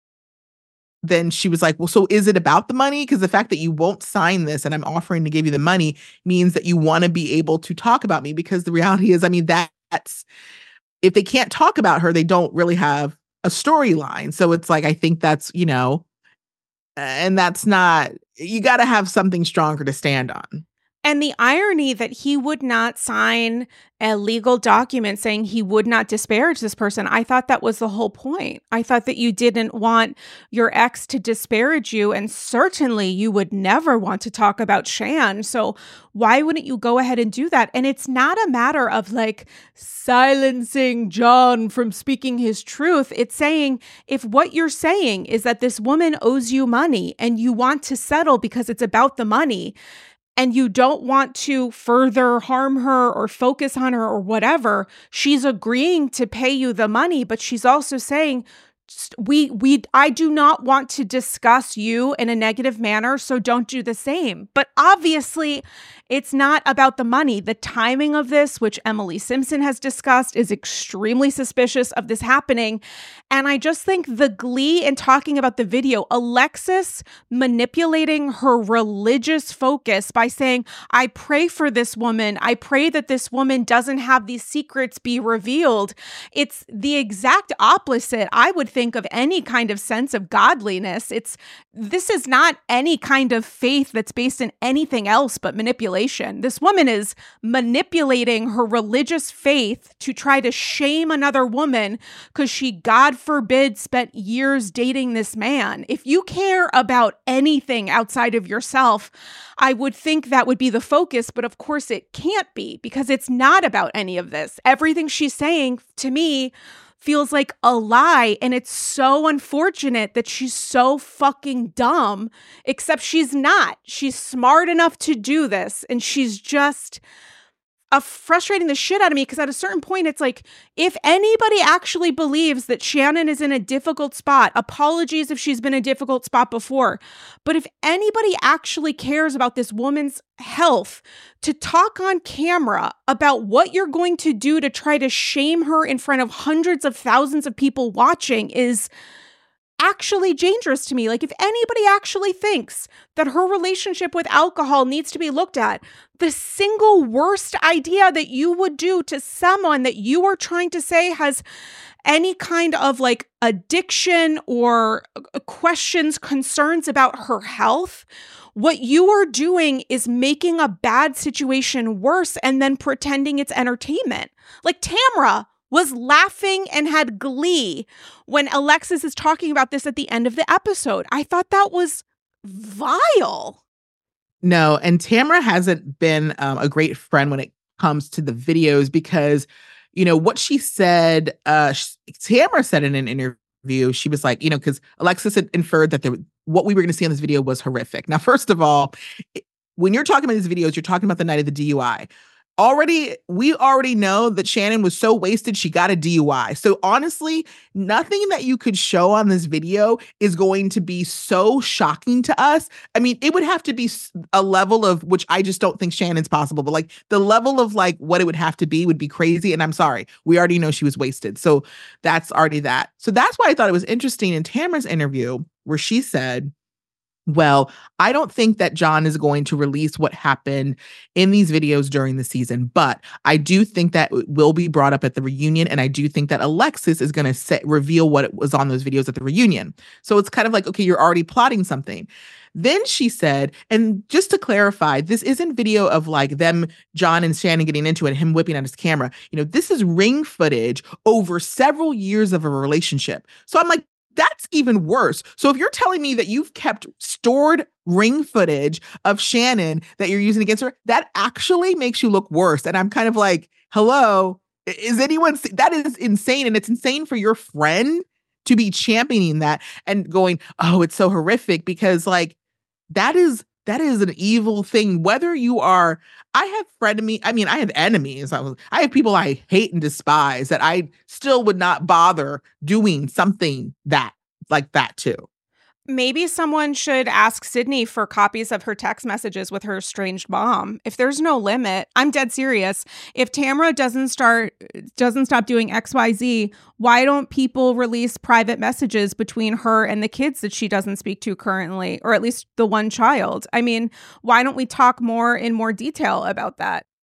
then she was like, well, so is it about the money? Because the fact that you won't sign this and I'm offering to give you the money means that you want to be able to talk about me. Because the reality is, I mean, that's if they can't talk about her, they don't really have a storyline. So it's like, I think that's, and that's not, you got to have something stronger to stand on. And the irony that he would not sign a legal document saying he would not disparage this person. I thought that was the whole point. I thought that you didn't want your ex to disparage you. And certainly you would never want to talk about Shan. So why wouldn't you go ahead and do that? And it's not a matter of like silencing John from speaking his truth. It's saying if what you're saying is that this woman owes you money and you want to settle because it's about the money, and you don't want to further harm her or focus on her or whatever, she's agreeing to pay you the money, but she's also saying, I do not want to discuss you in a negative manner, so don't do the same. But obviously, it's not about the money. The timing of this, which Emily Simpson has discussed, is extremely suspicious of this happening. And I just think the glee in talking about the video, Alexis manipulating her religious focus by saying, I pray for this woman. I pray that this woman doesn't have these secrets be revealed. It's the exact opposite, I would think, of any kind of sense of godliness. This is not any kind of faith that's based in anything else but manipulation. This woman is manipulating her religious faith to try to shame another woman because she, God forbid, spent years dating this man. If you care about anything outside of yourself, I would think that would be the focus, but of course it can't be because it's not about any of this. Everything she's saying to me feels like a lie, and it's so unfortunate that she's so fucking dumb, except she's not. She's smart enough to do this, and she's just frustrating the shit out of me because at a certain point, it's like, if anybody actually believes that Shannon is in a difficult spot, apologies if she's been in a difficult spot before, but if anybody actually cares about this woman's health, to talk on camera about what you're going to do to try to shame her in front of hundreds of thousands of people watching is actually dangerous to me. Like, if anybody actually thinks that her relationship with alcohol needs to be looked at, the single worst idea that you would do to someone that you are trying to say has any kind of like addiction or questions, concerns about her health, what you are doing is making a bad situation worse and then pretending it's entertainment. Like, Tamra was laughing and had glee when Alexis is talking about this at the end of the episode. I thought that was vile. No, and Tamra hasn't been a great friend when it comes to the videos because, you know, what she said, Tamra said in an interview, she was like, you know, because Alexis had inferred that what we were going to see on this video was horrific. Now, first of all, when you're talking about these videos, you're talking about the night of the DUI. We already know that Shannon was so wasted, she got a DUI. So honestly, nothing that you could show on this video is going to be so shocking to us. I mean, it would have to be a level of, which I just don't think Shannon's possible, but like the level of like what it would have to be would be crazy. And I'm sorry, we already know she was wasted. So that's already that. So that's why I thought it was interesting in Tamra's interview where she said, well, I don't think that John is going to release what happened in these videos during the season, but I do think that it will be brought up at the reunion. And I do think that Alexis is going to reveal what it was on those videos at the reunion. So it's kind of like, okay, you're already plotting something. Then she said, and just to clarify, this isn't video of like them, John and Shannon getting into it, and him whipping out his camera. You know, this is ring footage over several years of a relationship. So I'm like, that's even worse. So if you're telling me that you've kept stored ring footage of Shannon that you're using against her, that actually makes you look worse. And I'm kind of like, hello, is anyone, that is insane. And it's insane for your friend to be championing that and going, oh, it's so horrific, because like, that is an evil thing. Whether you are, I have enemies. I have people I hate and despise that I still would not bother doing something like that too. Maybe someone should ask Sydney for copies of her text messages with her estranged mom. If there's no limit, I'm dead serious. If Tamra doesn't stop doing XYZ, why don't people release private messages between her and the kids that she doesn't speak to currently, or at least the one child? I mean, why don't we talk in more detail about that?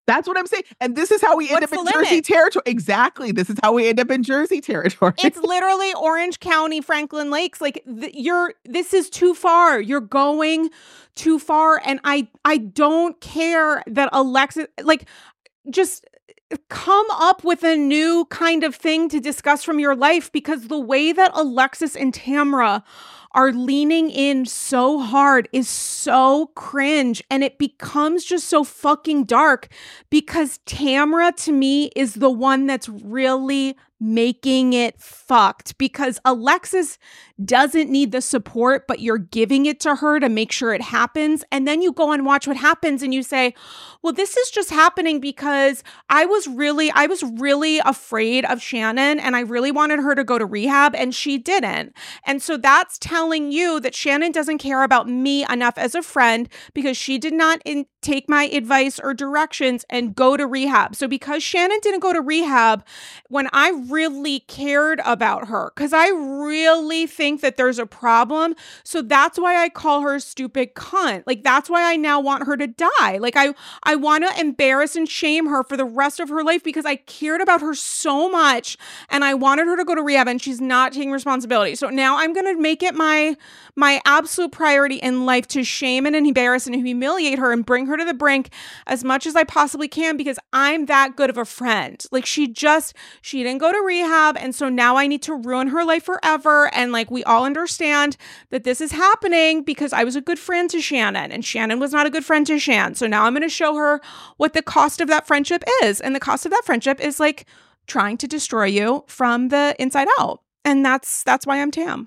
That's what I'm saying. And this is how we end up in Jersey territory. Exactly. This is how we end up in Jersey territory. It's literally Orange County, Franklin Lakes. Like this is too far. You're going too far. And I don't care that Alexis, like, just come up with a new kind of thing to discuss from your life, because the way that Alexis and Tamra are leaning in so hard is so cringe, and it becomes just so fucking dark, because Tamra to me is the one that's really making it fucked, because Alexis doesn't need the support, but you're giving it to her to make sure it happens. And then you go and watch what happens and you say, well, this is just happening because I was really afraid of Shannon and I really wanted her to go to rehab and she didn't. And so that's telling you that Shannon doesn't care about me enough as a friend because she did not take my advice or directions and go to rehab. So because Shannon didn't go to rehab when I really cared about her, because I really think that there's a problem. So that's why I call her a stupid cunt. Like, that's why I now want her to die. Like, I want to embarrass and shame her for the rest of her life because I cared about her so much and I wanted her to go to rehab and she's not taking responsibility. So now I'm going to make it my absolute priority in life to shame and embarrass and humiliate her and bring her to the brink as much as I possibly can because I'm that good of a friend. Like, she didn't go to rehab. And so now I need to ruin her life forever. And like, we all understand that this is happening because I was a good friend to Shannon and Shannon was not a good friend to Shan. So now I'm going to show her what the cost of that friendship is. And the cost of that friendship is like trying to destroy you from the inside out. And that's why I'm Tam.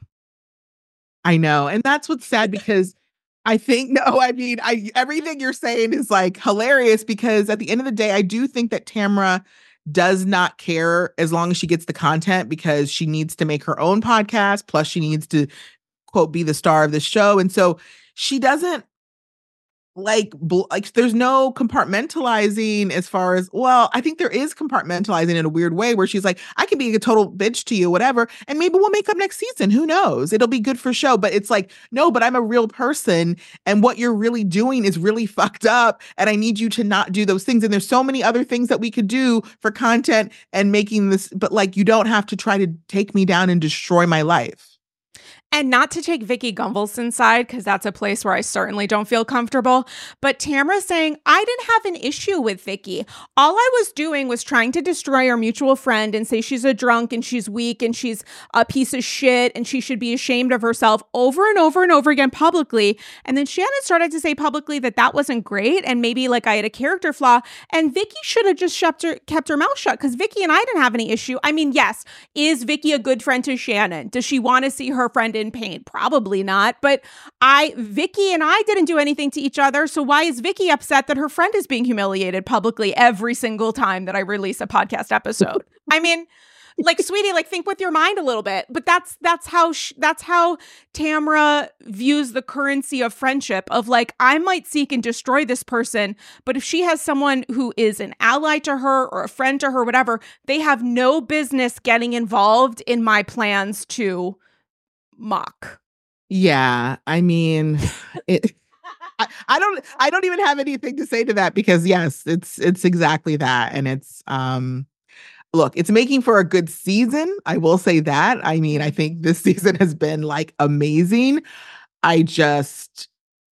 I know. And that's what's sad because everything you're saying is like hilarious because at the end of the day, I do think that Tamra does not care as long as she gets the content because she needs to make her own podcast. Plus she needs to, quote, be the star of the show. And so she doesn't like there's no compartmentalizing as far as, well, I think there is compartmentalizing in a weird way where she's like, I can be a total bitch to you, whatever. And maybe we'll make up next season. Who knows? It'll be good for show. But it's like, no, but I'm a real person. And what you're really doing is really fucked up. And I need you to not do those things. And there's so many other things that we could do for content and making this, but like, you don't have to try to take me down and destroy my life. And not to take Vicki Gunvalson's side, because that's a place where I certainly don't feel comfortable. But Tamra saying, I didn't have an issue with Vicki. All I was doing was trying to destroy our mutual friend and say she's a drunk and she's weak and she's a piece of shit and she should be ashamed of herself over and over and over again publicly. And then Shannon started to say publicly that wasn't great and maybe like I had a character flaw. And Vicki should have just kept her mouth shut because Vicki and I didn't have any issue. I mean, yes, is Vicki a good friend to Shannon? Does she want to see her friend in pain? Probably not. But Vicki and I didn't do anything to each other. So why is Vicki upset that her friend is being humiliated publicly every single time that I release a podcast episode? I mean, like, sweetie, like, think with your mind a little bit. But that's how Tamra views the currency of friendship of like, I might seek and destroy this person, but if she has someone who is an ally to her or a friend to her, whatever, they have no business getting involved in my plans to mock. Yeah, I mean, I don't even have anything to say to that because yes, it's exactly that, and it's look, it's making for a good season. I will say that. I mean, I think this season has been like amazing. I just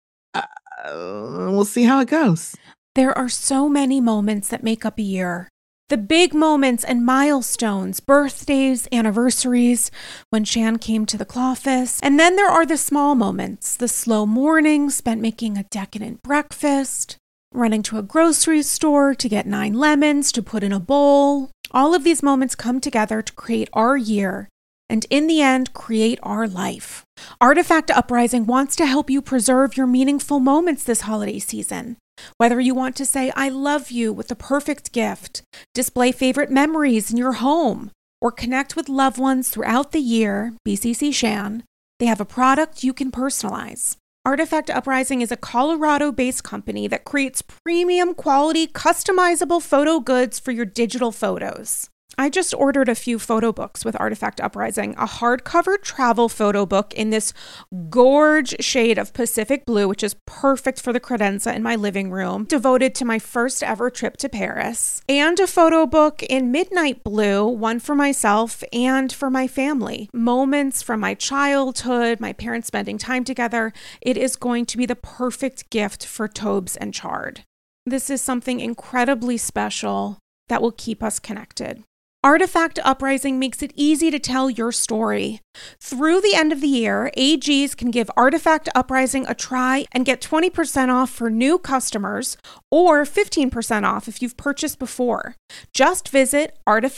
we'll see how it goes. There are so many moments that make up a year. The big moments and milestones, birthdays, anniversaries, when Shan came to the Clawfest. And then there are the small moments, the slow mornings spent making a decadent breakfast, running to a grocery store to get 9 lemons to put in a bowl. All of these moments come together to create our year and in the end, create our life. Artifact Uprising wants to help you preserve your meaningful moments this holiday season. Whether you want to say, I love you with the perfect gift, display favorite memories in your home, or connect with loved ones throughout the year, BCC Shan, they have a product you can personalize. Artifact Uprising is a Colorado-based company that creates premium quality, customizable photo goods for your digital photos. I just ordered a few photo books with Artifact Uprising, a hardcover travel photo book in this gorge shade of Pacific blue, which is perfect for the credenza in my living room, devoted to my first ever trip to Paris, and a photo book in midnight blue, one for myself and for my family. Moments from my childhood, my parents spending time together. It is going to be the perfect gift for Tobes and Chard. This is something incredibly special that will keep us connected. Artifact Uprising makes it easy to tell your story. Through the end of the year, AGs can give Artifact Uprising a try and get 20% off for new customers or 15% off if you've purchased before. Just visit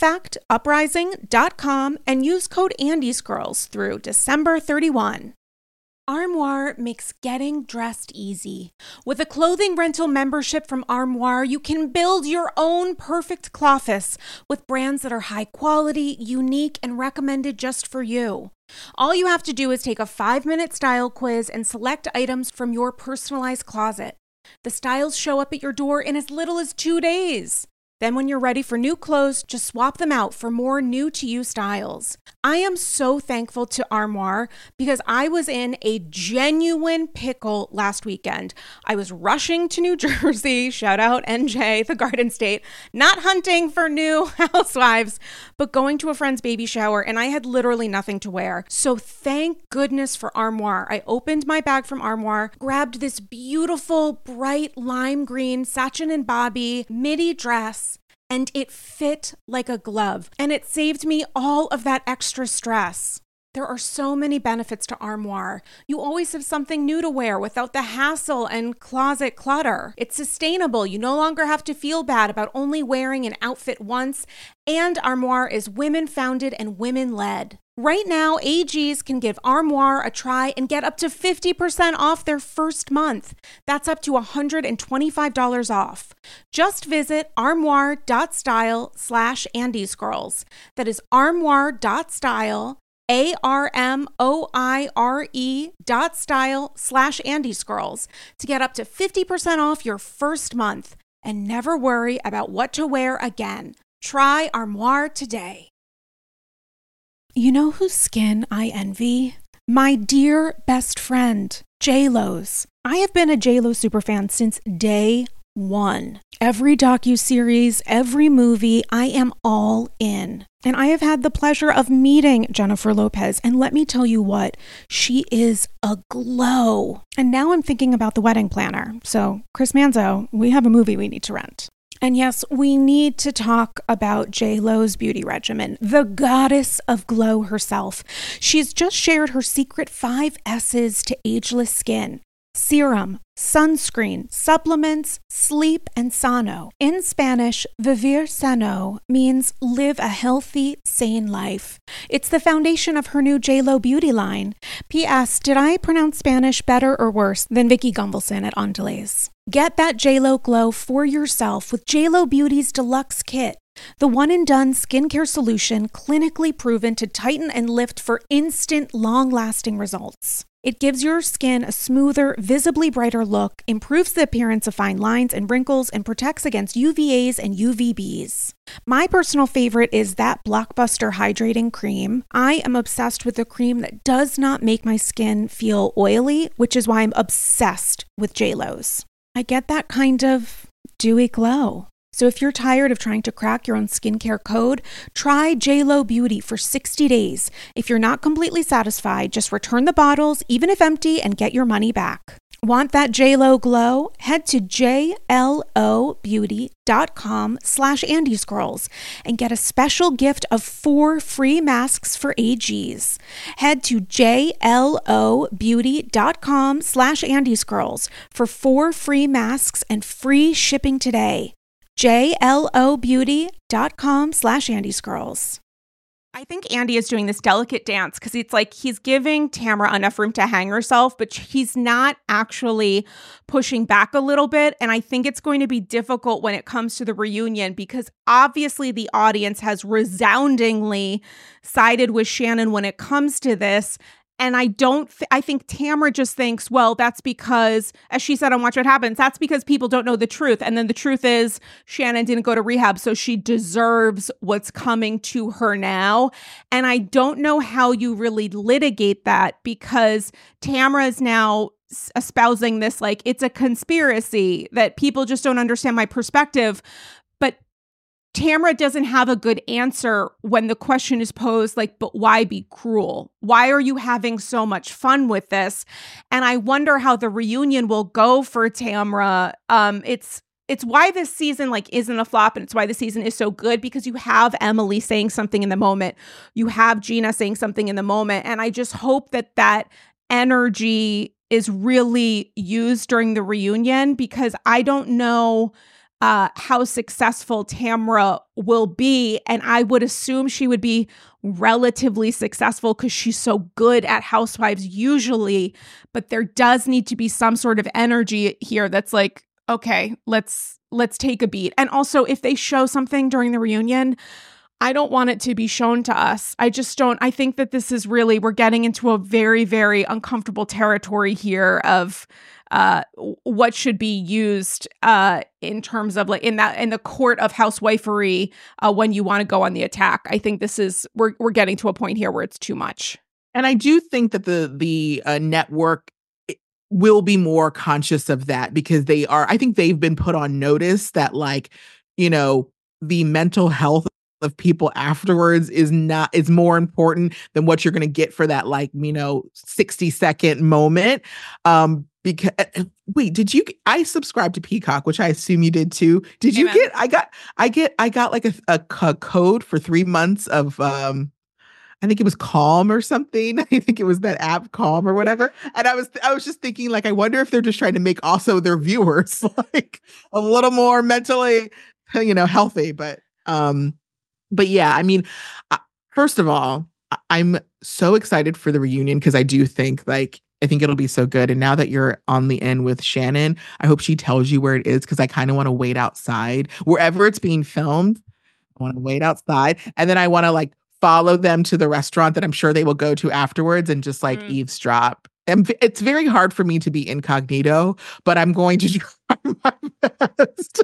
artifactuprising.com and use code AndyScrolls through December 31. Armoire makes getting dressed easy. With a clothing rental membership from Armoire, you can build your own perfect clothes with brands that are high quality, unique, and recommended just for you. All you have to do is take a 5-minute style quiz and select items from your personalized closet. The styles show up at your door in as little as 2 days. Then when you're ready for new clothes, just swap them out for more new-to-you styles. I am so thankful to Armoire because I was in a genuine pickle last weekend. I was rushing to New Jersey, shout out NJ, the Garden State, not hunting for new housewives, but going to a friend's baby shower, and I had literally nothing to wear. So thank goodness for Armoire. I opened my bag from Armoire, grabbed this beautiful, bright lime green Sachin and Bobby midi dress, and it fit like a glove, and it saved me all of that extra stress. There are so many benefits to Armoire. You always have something new to wear without the hassle and closet clutter. It's sustainable. You no longer have to feel bad about only wearing an outfit once, and Armoire is women-founded and women-led. Right now, AGs can give Armoire a try and get up to 50% off their first month. That's up to $125 off. Just visit armoire.style/AndyScrolls. That is armoire.style, ARMOIRE.style/AndyScrolls to get up to 50% off your first month and never worry about what to wear again. Try Armoire today. You know whose skin I envy? My dear best friend, J-Lo's. I have been a J-Lo superfan since day one. Every docuseries, every movie, I am all in. And I have had the pleasure of meeting Jennifer Lopez, and let me tell you what, she is a glow. And now I'm thinking about the wedding planner. So, Chris Manzo, we have a movie we need to rent. And yes, we need to talk about J-Lo's beauty regimen, the goddess of glow herself. She's just shared her secret 5 S's to ageless skin: serum, sunscreen, supplements, sleep, and sano. In Spanish, vivir sano means live a healthy, sane life. It's the foundation of her new J-Lo beauty line. P.S. Did I pronounce Spanish better or worse than Vicky Gunvalson at Andalays? Get that J-Lo glow for yourself with J-Lo Beauty's Deluxe Kit, the one-and-done skincare solution clinically proven to tighten and lift for instant, long-lasting results. It gives your skin a smoother, visibly brighter look, improves the appearance of fine lines and wrinkles, and protects against UVAs and UVBs. My personal favorite is that Blockbuster Hydrating Cream. I am obsessed with a cream that does not make my skin feel oily, which is why I'm obsessed with J-Lo's. I get that kind of dewy glow. So if you're tired of trying to crack your own skincare code, try J-Lo Beauty for 60 days. If you're not completely satisfied, just return the bottles, even if empty, and get your money back. Want that J-Lo glow? Head to jlobeauty.com/AndyScrolls and get a special gift of 4 free masks for AGs. Head to jlobeauty.com/AndyScrolls for 4 free masks and free shipping today. jlobeauty.com/AndyScrolls. I think Andy is doing this delicate dance because it's like he's giving Tamara enough room to hang herself, but he's not actually pushing back a little bit. And I think it's going to be difficult when it comes to the reunion because obviously the audience has resoundingly sided with Shannon when it comes to this. And I think Tamra just thinks, well, that's because, as she said on Watch What Happens, that's because people don't know the truth. And then the truth is Shannon didn't go to rehab, so she deserves what's coming to her now. And I don't know how you really litigate that, because Tamra is now espousing this like it's a conspiracy, that people just don't understand my perspective. But Tamra doesn't have a good answer when the question is posed, like, but why be cruel? Why are you having so much fun with this? And I wonder how the reunion will go for Tamra. It's why this season like isn't a flop, and it's why the season is so good, because you have Emily saying something in the moment. You have Gina saying something in the moment. And I just hope that that energy is really used during the reunion, because I don't know how successful Tamra will be. And I would assume she would be relatively successful because she's so good at Housewives usually. But there does need to be some sort of energy here that's like, okay, let's take a beat. And also, if they show something during the reunion, I don't want it to be shown to us. I just don't. I think that this is really, we're getting into a very, very uncomfortable territory here of what should be used in terms of like in the court of housewifery when you want to go on the attack. I think this is, we're getting to a point here where it's too much. And I do think that the network will be more conscious of that, because I think they've been put on notice that, like, you know, the mental health of people afterwards is more important than what you're going to get for that, like, you know, 60-second moment. Because wait, I subscribed to Peacock, which I assume you did too. Did you get, I got like a code for 3 months of, I think it was Calm or something. I think it was that app Calm or whatever. And I was just thinking, like, I wonder if they're just trying to make also their viewers like a little more mentally, you know, healthy. But yeah, I mean, first of all, I'm so excited for the reunion, because I do think, like, I think it'll be so good. And now that you're on the end with Shannon, I hope she tells you where it is, because I kind of want to wait outside wherever it's being filmed. I want to wait outside, and then I want to like follow them to the restaurant that I'm sure they will go to afterwards and just like eavesdrop. And it's very hard for me to be incognito, but I'm going to try my best.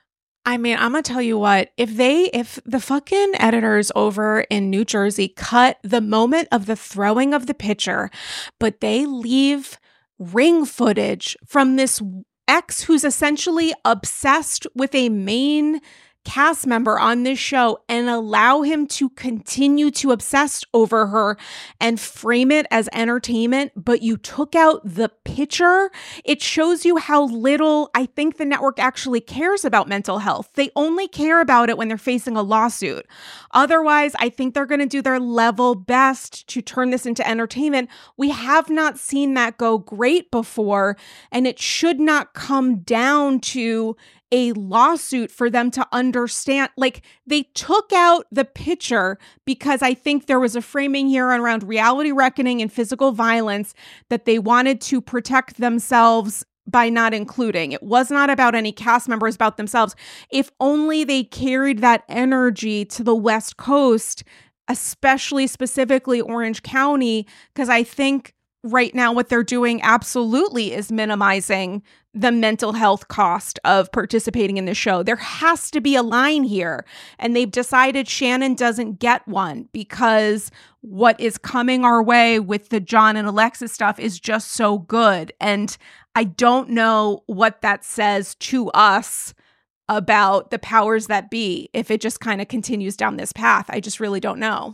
I mean, I'm going to tell you what, if the fucking editors over in New Jersey cut the moment of the throwing of the pitcher, but they leave ring footage from this ex who's essentially obsessed with a main cast member on this show and allow him to continue to obsess over her and frame it as entertainment, but you took out the picture, it shows you how little I think the network actually cares about mental health. They only care about it when they're facing a lawsuit. Otherwise, I think they're going to do their level best to turn this into entertainment. We have not seen that go great before, and it should not come down to a lawsuit for them to understand. Like, they took out the picture because I think there was a framing here around reality reckoning and physical violence that they wanted to protect themselves by not including. It was not about any cast members, about themselves. If only they carried that energy to the West Coast, especially specifically Orange County, because I think right now what they're doing absolutely is minimizing the mental health cost of participating in the show. There has to be a line here, and they've decided Shannon doesn't get one, because what is coming our way with the John and Alexis stuff is just so good. And I don't know what that says to us about the powers that be if it just kind of continues down this path. I just really don't know.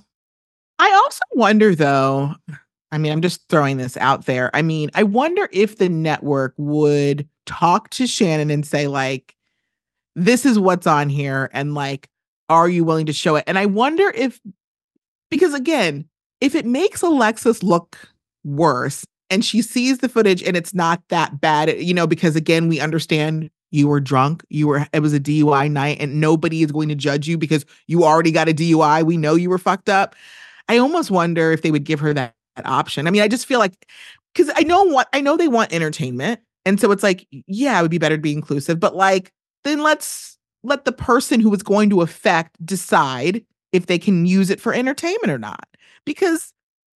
I also wonder, though, I mean, I'm just throwing this out there. I mean, I wonder if the network would talk to Shannon and say, like, this is what's on here, and like, are you willing to show it? And I wonder if, because again, if it makes Alexis look worse and she sees the footage and it's not that bad, you know, because again, we understand you were drunk, it was a DUI night, and nobody is going to judge you because you already got a DUI. We know you were fucked up. I almost wonder if they would give her that option. I mean, I just feel like, because I know they want entertainment. And so it's like, yeah, it would be better to be inclusive, but like, then let's let the person who is going to affect decide if they can use it for entertainment or not. Because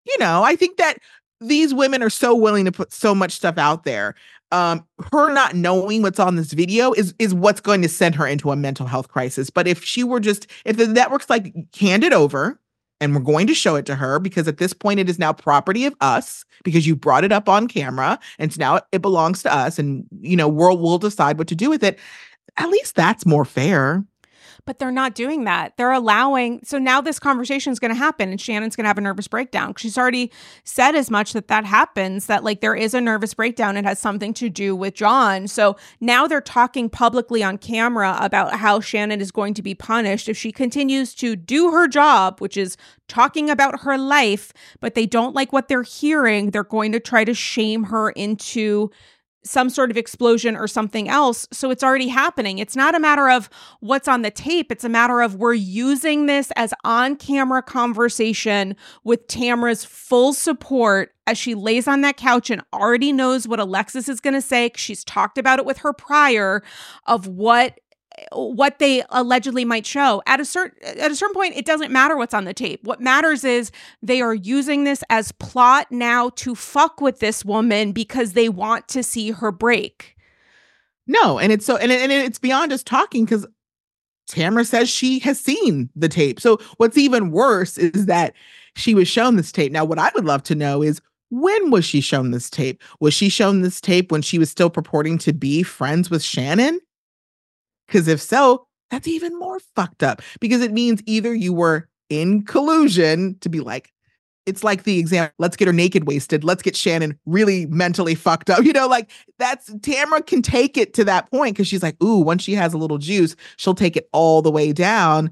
I think that these women are so willing to put so much stuff out there. Her not knowing what's on this video is what's going to send her into a mental health crisis. But if the network's like, hand it over and we're going to show it to her, because at this point it is now property of us because you brought it up on camera and so now it belongs to us, and we'll decide what to do with it. At least that's more fair. But they're not doing that. They're allowing. So now this conversation is going to happen and Shannon's going to have a nervous breakdown. She's already said as much that happens, that like there is a nervous breakdown. It has something to do with John. So now they're talking publicly on camera about how Shannon is going to be punished if she continues to do her job, which is talking about her life, but they don't like what they're hearing. They're going to try to shame her into some sort of explosion or something else. So it's already happening. It's not a matter of what's on the tape. It's a matter of we're using this as on-camera conversation with Tamra's full support as she lays on that couch and already knows what Alexis is going to say. She's talked about it with her prior of what they allegedly might show. At a certain point, it doesn't matter what's on the tape. What matters is they are using this as plot now to fuck with this woman because they want to see her break. No, and it's beyond just talking, because Tamra says she has seen the tape. So what's even worse is that she was shown this tape. Now, what I would love to know is, when was she shown this tape? Was she shown this tape when she was still purporting to be friends with Shannon? Because if so, that's even more fucked up, because it means either you were in collusion to be like, it's like the example, let's get her naked wasted. Let's get Shannon really mentally fucked up. Like that's, Tamra can take it to that point because she's like, ooh, once she has a little juice, she'll take it all the way down.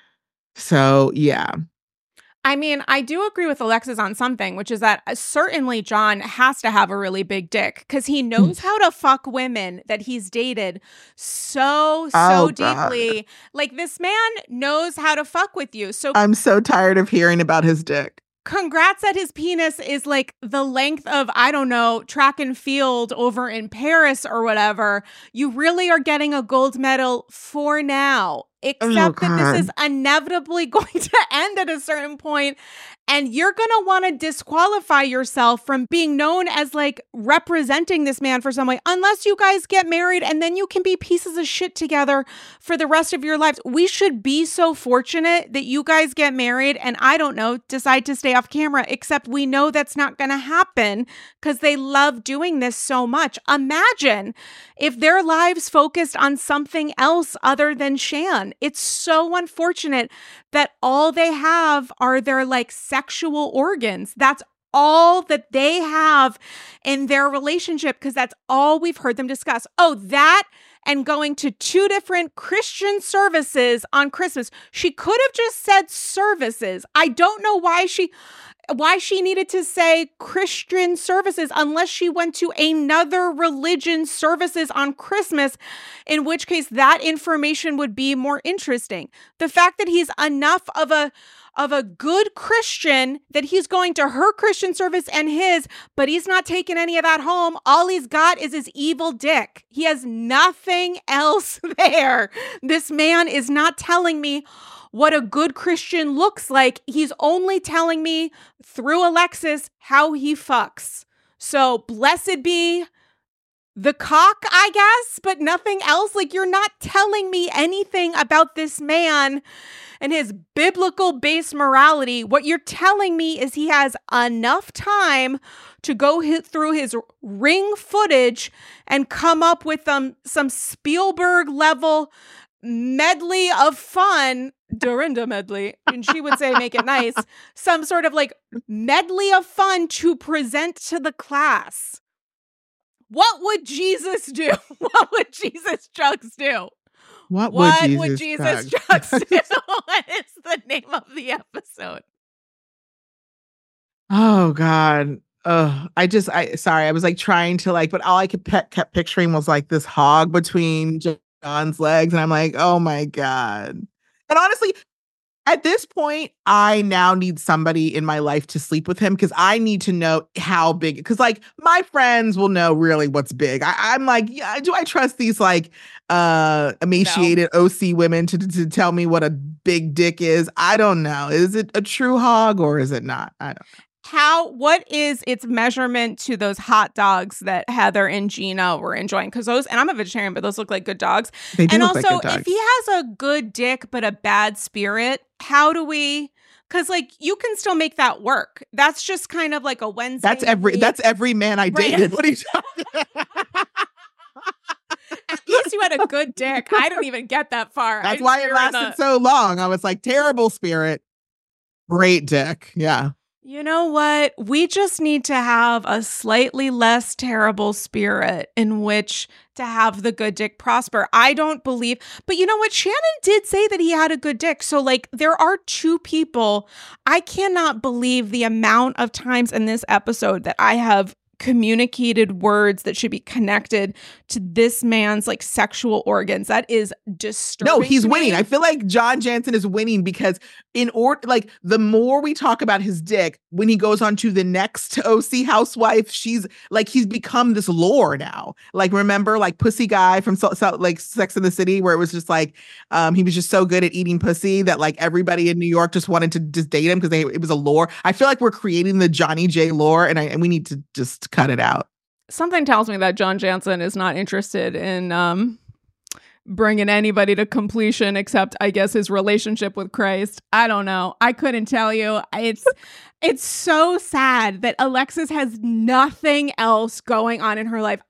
So yeah. I mean, I do agree with Alexis on something, which is that certainly John has to have a really big dick because he knows how to fuck women that he's dated so deeply. God. Like, this man knows how to fuck with you. So I'm so tired of hearing about his dick. Congrats that his penis is like the length of, I don't know, track and field over in Paris or whatever. You really are getting a gold medal for now. Except that this is inevitably going to end at a certain point, and you're going to want to disqualify yourself from being known as like representing this man for some way, unless you guys get married and then you can be pieces of shit together for the rest of your lives. We should be so fortunate that you guys get married and, I don't know, decide to stay off camera, except we know that's not going to happen because they love doing this so much. Imagine if their lives focused on something else other than Shan. It's so unfortunate that all they have are their like sexual organs. That's all that they have in their relationship because that's all we've heard them discuss. Oh, that and going to 2 different Christian services on Christmas. She could have just said services. I don't know why she needed to say Christian services unless she went to another religion services on Christmas, in which case that information would be more interesting. The fact that he's enough of a good Christian that he's going to her Christian service and his, but he's not taking any of that home. All he's got is his evil dick. He has nothing else there. This man is not telling me what a good Christian looks like. He's only telling me through Alexis how he fucks. So blessed be the cock, I guess, but nothing else. Like, you're not telling me anything about this man and his biblical based morality. What you're telling me is he has enough time to go through his Ring footage and come up with some Spielberg level medley of fun, Dorinda medley, and she would say make it nice, some sort of like medley of fun to present to the class. What would Jesus do? What would Jesus Chugs do? What would Jesus Chugs do? What is the name of the episode? Oh God. Sorry. I was like trying to like, but all I kept picturing was like this hog between John's legs. And I'm like, oh my God. And honestly, at this point, I now need somebody in my life to sleep with him because I need to know how big, because like my friends will know really what's big. I'm like, yeah, do I trust these like emaciated OC women to tell me what a big dick is? I don't know. Is it a true hog or is it not? I don't know. what is its measurement to those hot dogs that Heather and Gina were enjoying? Because those, and I'm a vegetarian, but those look like good dogs. They do And look like also, good dogs. if he has a good dick but a bad spirit, how do we? Because like you can still make that work. That's just kind of like a Wednesday. That's every man I dated. What are you talking about? At least you had a good dick. I didn't even get that far. That's why it lasted so long. I was like, terrible spirit, great dick. Yeah. You know what? We just need to have a slightly less terrible spirit in which to have the good dick prosper. I don't believe, but you know what? Shannon did say that he had a good dick. So like there are two people. I cannot believe the amount of times in this episode that I have communicated words that should be connected to this man's like sexual organs. That is disturbing. No, he's winning. I feel like John Jansen is winning because like the more we talk about his dick, when he goes on to the next OC housewife, she's like, he's become this lore now. Like, remember like Pussy Guy from like Sex and the City, where it was just like, he was just so good at eating pussy that like everybody in New York just wanted to just date him because it was a lore. I feel like we're creating the Johnny J lore and we need to just cut it out. Something tells me that John Jansen is not interested in bringing anybody to completion except, I guess, his relationship with Christ. I don't know. I couldn't tell you. It's so sad that Alexis has nothing else going on in her life.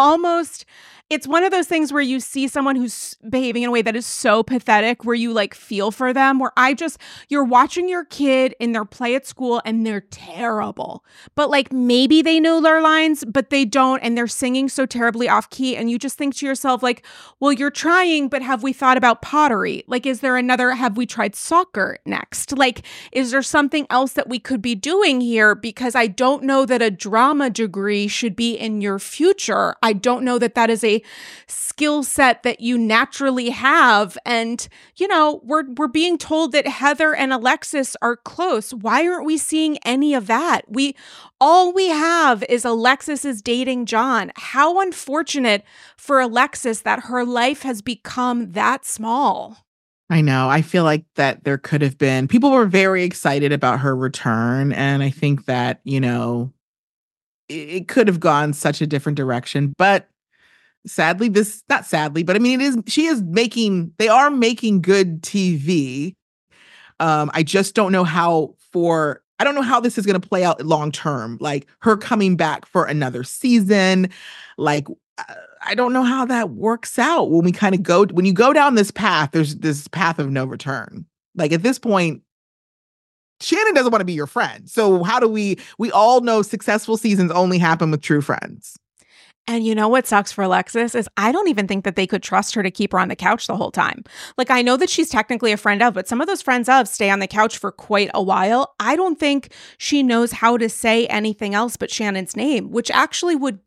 It's one of those things where you see someone who's behaving in a way that is so pathetic, where you like feel for them, where you're watching your kid in their play at school and they're terrible, but like maybe they know their lines, but they don't. And they're singing so terribly off key. And you just think to yourself like, well, you're trying, but have we thought about pottery? Like, have we tried soccer next? Like, is there something else that we could be doing here? Because I don't know that a drama degree should be in your future. I don't know that is a skill set that you naturally have. And, you know, we're being told that Heather and Alexis are close. Why aren't we seeing any of that? All we have is Alexis is dating John. How unfortunate for Alexis that her life has become that small. I know. I feel like that there could have been, people were very excited about her return. And I think that, you know, it could have gone such a different direction, but sadly, not sadly, but I mean, they are making good TV. I just don't know I don't know how this is going to play out long term, like her coming back for another season. Like, I don't know how that works out when you go down this path, there's this path of no return. Like at this point, Shannon doesn't want to be your friend. So how do we all know successful seasons only happen with true friends. And you know what sucks for Alexis is I don't even think that they could trust her to keep her on the couch the whole time. Like, I know that she's technically a friend of, but some of those friends of stay on the couch for quite a while. I don't think she knows how to say anything else but Shannon's name, which actually would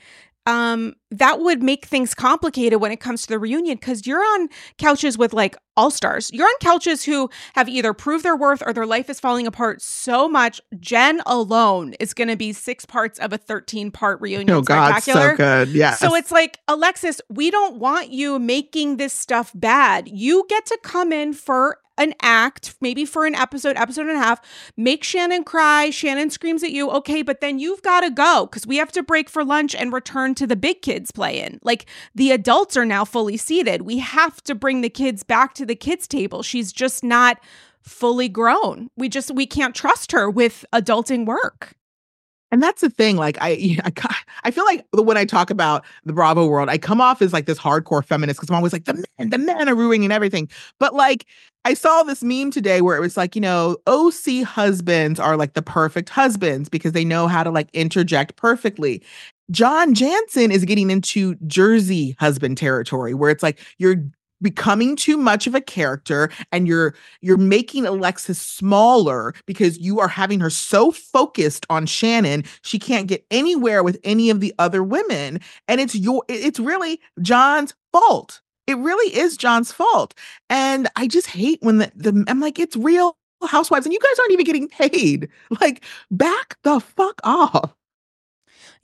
that would make things complicated when it comes to the reunion, because you're on couches with like all-stars. You're on couches who have either proved their worth or their life is falling apart so much. Jen alone is going to be 6 parts of a 13-part reunion. Oh God, so good. Yeah. So it's like, Alexis, we don't want you making this stuff bad. You get to come in for an act, maybe for an episode and a half, make Shannon cry, Shannon screams at you, okay, but then you've got to go because we have to break for lunch and return to the big kids play-in. Like, the adults are now fully seated. We have to bring the kids back to the kids' table. She's just not fully grown. We can't trust her with adulting work. And that's the thing. Like, I feel like when I talk about the Bravo world, I come off as like this hardcore feminist because I'm always like, the men are ruining everything. But like, I saw this meme today where it was like, you know, OC husbands are like the perfect husbands because they know how to like interject perfectly. John Jansen is getting into Jersey husband territory where it's like you're becoming too much of a character and you're making Alexis smaller because you are having her so focused on Shannon she can't get anywhere with any of the other women, and it's really John's fault. It really is John's fault. And I just hate when I'm like, it's Real Housewives and you guys aren't even getting paid. Like, back the fuck off.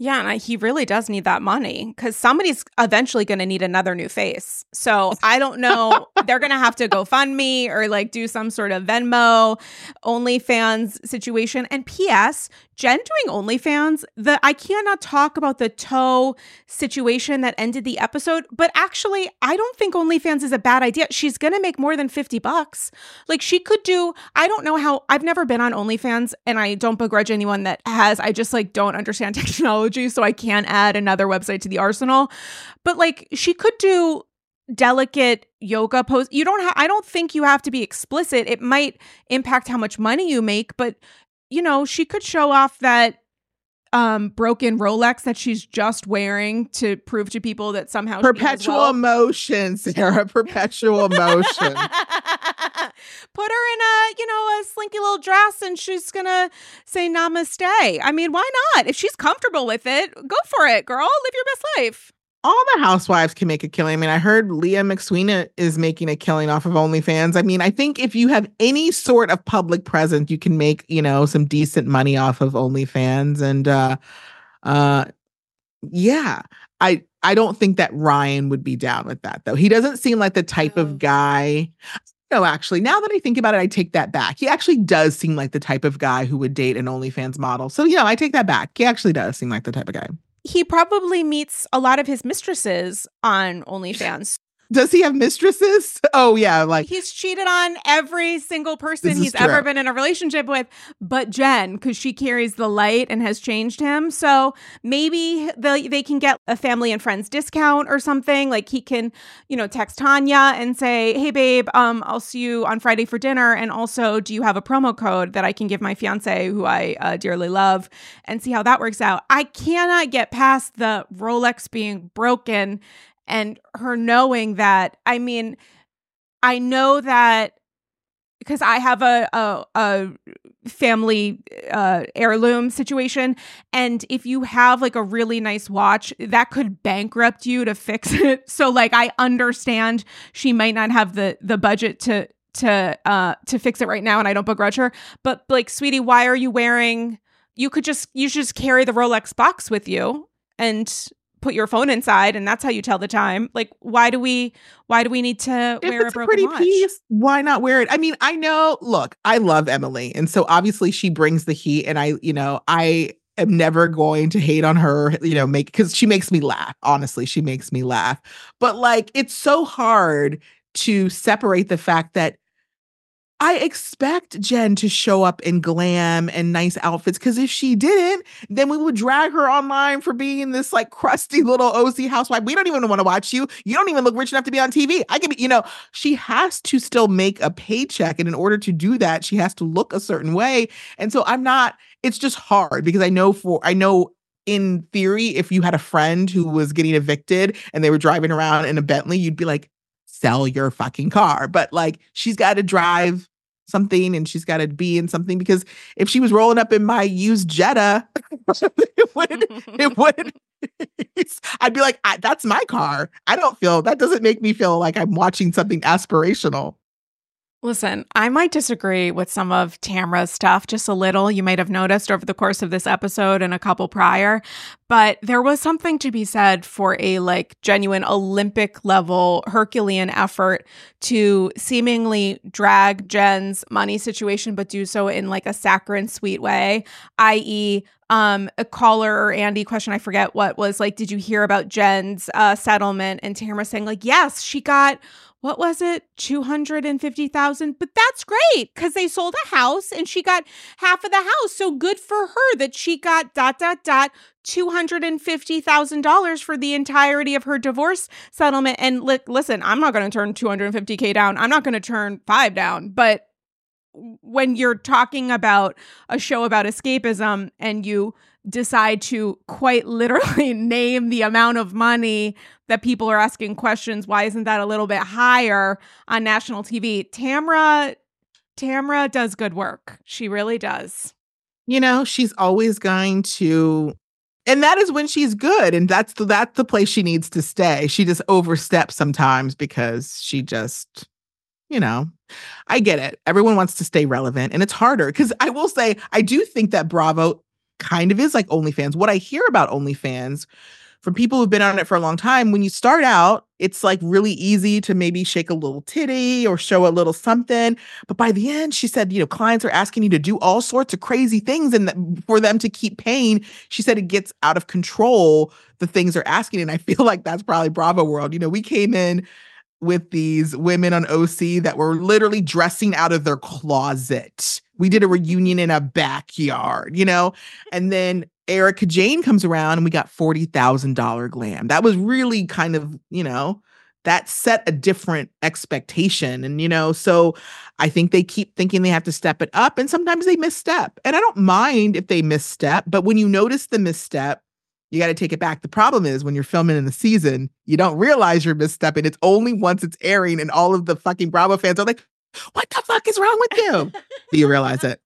Yeah, and he really does need that money because somebody's eventually going to need another new face. So I don't know. They're going to have to GoFundMe or like do some sort of Venmo, OnlyFans situation. And P.S. Jen doing OnlyFans, I cannot talk about the toe situation that ended the episode, but actually, I don't think OnlyFans is a bad idea. She's going to make more than $50. Like she could do, I don't know how, I've never been on OnlyFans and I don't begrudge anyone that has. I just like don't understand technology, so I can't add another website to the arsenal. But like she could do delicate yoga pose. You don't have, I don't think you have to be explicit. It might impact how much money you make, but you know, she could show off that broken Rolex that she's just wearing to prove to people that somehow perpetual emotion, Sarah. Perpetual emotion. Put her in a slinky little dress and she's gonna say namaste. I mean, why not? If she's comfortable with it, go for it, girl. Live your best life. All the housewives can make a killing. I mean, I heard Leah McSweeney is making a killing off of OnlyFans. I mean, I think if you have any sort of public presence, you can make, some decent money off of OnlyFans. And yeah, I don't think that Ryan would be down with that, though. He doesn't seem like the type of guy. No, actually, now that I think about it, I take that back. He actually does seem like the type of guy who would date an OnlyFans model. So, I take that back. He actually does seem like the type of guy. He probably meets a lot of his mistresses on OnlyFans. Does he have mistresses? Oh, yeah. Like he's cheated on every single person he's ever been in a relationship with, but Jen, because she carries the light and has changed him. So maybe they can get a family and friends discount or something. Like he can, text Tanya and say, hey, babe, I'll see you on Friday for dinner. And also, do you have a promo code that I can give my fiance, who I dearly love, and see how that works out? I cannot get past the Rolex being broken and her knowing that. I mean, I know that because I have a family heirloom situation. And if you have like a really nice watch, that could bankrupt you to fix it. So like, I understand she might not have the budget to fix it right now. And I don't begrudge her, but like, sweetie, why are you wearing, you should just carry the Rolex box with you and put your phone inside, and that's how you tell the time. Like, why do we need to wear a broken pretty watch? Piece, why not wear it? I mean, I know, look, I love Emily. And so obviously she brings the heat, and I am never going to hate on her, because she makes me laugh. Honestly, she makes me laugh. But like, it's so hard to separate the fact that I expect Jen to show up in glam and nice outfits, because if she didn't, then we would drag her online for being this like crusty little OC housewife. We don't even want to watch you. You don't even look rich enough to be on TV. I could be, she has to still make a paycheck. And in order to do that, she has to look a certain way. And so it's just hard, because I know in theory, if you had a friend who was getting evicted and they were driving around in a Bentley, you'd be like, sell your fucking car. But like, she's got to drive something and she's got to be in something, because if she was rolling up in my used Jetta, it would I'd be like, that's my car. That doesn't make me feel like I'm watching something aspirational. Listen, I might disagree with some of Tamra's stuff just a little. You might have noticed over the course of this episode and a couple prior, but there was something to be said for a like genuine Olympic level Herculean effort to seemingly drag Jen's money situation, but do so in like a saccharine sweet way, i.e., a caller or Andy question, I forget what, was like, did you hear about Jen's settlement? And Tamra saying like, yes, she got, what was it? 250,000. But that's great, because they sold a house and she got half of the house. So good for her that she got $250,000 for the entirety of her divorce settlement. And listen, I'm not going to turn 250K down. I'm not going to turn 5 down. But when you're talking about a show about escapism and you decide to quite literally name the amount of money that people are asking questions, why isn't that a little bit higher on national TV? Tamra does good work. She really does. She's always going to, and that is when she's good. And that's the place she needs to stay. She just oversteps sometimes because she just, I get it. Everyone wants to stay relevant, and it's harder, because I will say, I do think that Bravo, kind of is like OnlyFans. What I hear about OnlyFans from people who've been on it for a long time, when you start out, it's like really easy to maybe shake a little titty or show a little something. But by the end, she said, clients are asking you to do all sorts of crazy things. And for them to keep paying, she said it gets out of control, the things they're asking. And I feel like that's probably Bravo World. We came in with these women on OC that were literally dressing out of their closet. We did a reunion in a backyard, and then Erika Jayne comes around and we got $40,000 glam. That was really kind of, that set a different expectation. And, so I think they keep thinking they have to step it up, and sometimes they misstep. And I don't mind if they misstep, but when you notice the misstep, you got to take it back. The problem is when you're filming in the season, you don't realize you're misstepping. It's only once it's airing and all of the fucking Bravo fans are like, what the fuck is wrong with you? Do you realize it?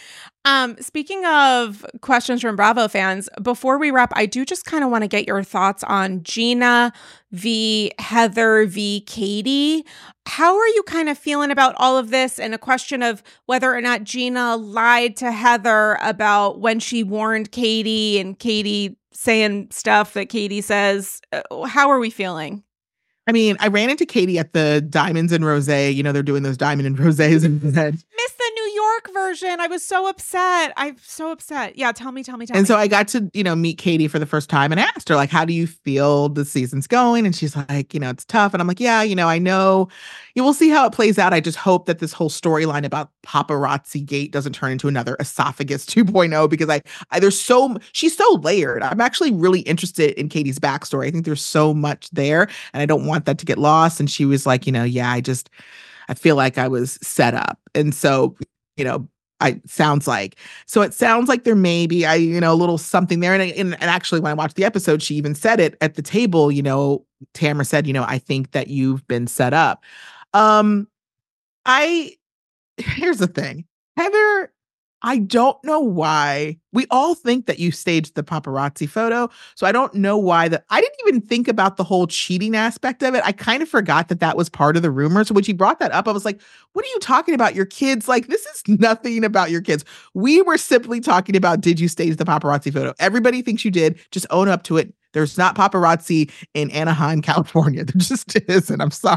Speaking of questions from Bravo fans, before we wrap, I do just kind of want to get your thoughts on Gina v. Heather v. Katie. How are you kind of feeling about all of this? And a question of whether or not Gina lied to Heather about when she warned Katie and Katie saying stuff that Katie says. How are we feeling? I mean, I ran into Katie at the Diamonds and Rosé. They're doing those Diamond and Rosés. And missed the New York version. I was so upset. I'm so upset. Yeah, tell me. And so I got to, meet Katie for the first time and I asked her, like, how do you feel the season's going? And she's like, it's tough. And I'm like, yeah, I know. We'll see how it plays out. I just hope that this whole storyline about paparazzi gate doesn't turn into another esophagus 2.0 because she's so layered. I'm actually really interested in Katie's backstory. I think there's so much there and I don't want that to get lost. And she was like, yeah, I feel like I was set up. And so, it sounds like there may be a little something there. And actually when I watched the episode, she even said it at the table, Tamra said, I think that you've been set up. Here's the thing, Heather, I don't know why we all think that you staged the paparazzi photo. So I don't know why I didn't even think about the whole cheating aspect of it. I kind of forgot that was part of the rumor. So when she brought that up, I was like, what are you talking about? Your kids? Like, this is nothing about your kids. We were simply talking about, did you stage the paparazzi photo? Everybody thinks you did. Just own up to it. There's not paparazzi in Anaheim, California. There just isn't. I'm sorry.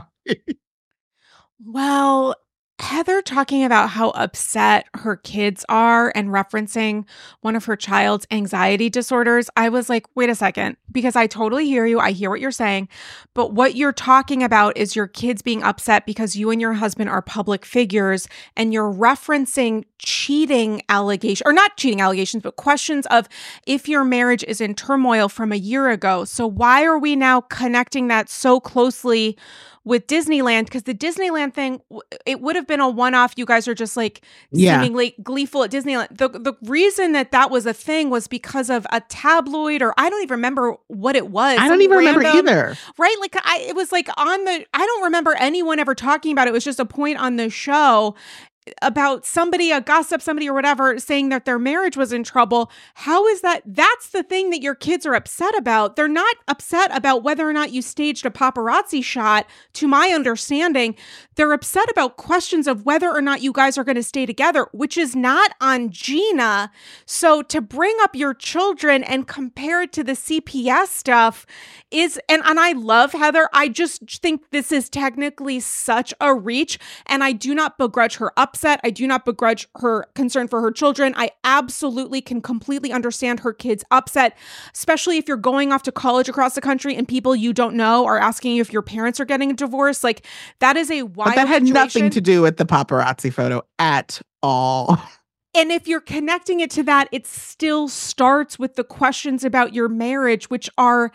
Well, Heather talking about how upset her kids are and referencing one of her child's anxiety disorders, I was like, wait a second, because I totally hear you. I hear what you're saying. But what you're talking about is your kids being upset because you and your husband are public figures and you're referencing cheating allegations, or not cheating allegations, but questions of if your marriage is in turmoil from a year ago. So why are we now connecting that so closely with Disneyland? Because the Disneyland thing, it would have been a one-off. You guys are just like seemingly gleeful at Disneyland. The reason that was a thing was because of a tabloid, or I don't even remember what it was. I don't even remember either. Right? Like it was like I don't remember anyone ever talking about it. It was just a point on the show about somebody, a gossip, somebody or whatever, saying that their marriage was in trouble. How is that? That's the thing that your kids are upset about. They're not upset about whether or not you staged a paparazzi shot, to my understanding. They're upset about questions of whether or not you guys are going to stay together, which is not on Gina. So to bring up your children and compare it to the CPS stuff is, and I love Heather. I just think this is technically such a reach, and I do not begrudge her upset. I do not begrudge her concern for her children. I absolutely can completely understand her kids' upset, especially if you're going off to college across the country and people you don't know are asking you if your parents are getting a divorce. Like, that is a wild But that had situation. nothing to do with the paparazzi photo at all. And if you're connecting it to that, it still starts with the questions about your marriage, which are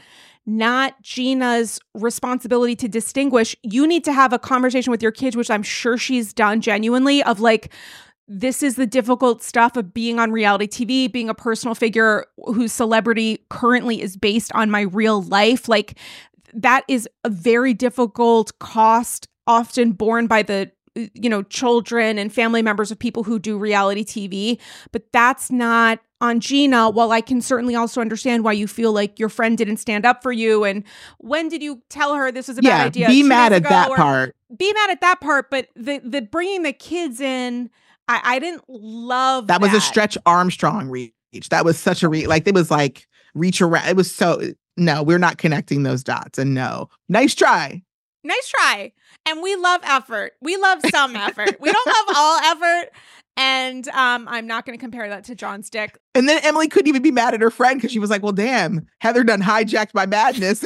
not Gina's responsibility to distinguish. You need to have a conversation with your kids, which I'm sure she's done genuinely, of like, this is the difficult stuff of being on reality TV, being a personal figure whose celebrity currently is based on my real life. Like, that is a very difficult cost, often borne by the children and family members of people who do reality TV, but that's not on Gina. While I can certainly also understand why you feel like your friend didn't stand up for you, and when did you tell her this was a bad idea? Be mad at that part. Be mad at that part, but the bringing the kids in, I didn't love that. That was a Stretch Armstrong read. That was such a like it was like reach around. It was so no, we're not connecting those dots. And no, nice try. Nice try. And we love effort. We love some effort. We don't love all effort. And I'm not going to compare that to John's dick. And then Emily couldn't even be mad at her friend because she was like, well, damn, Heather done hijacked my madness.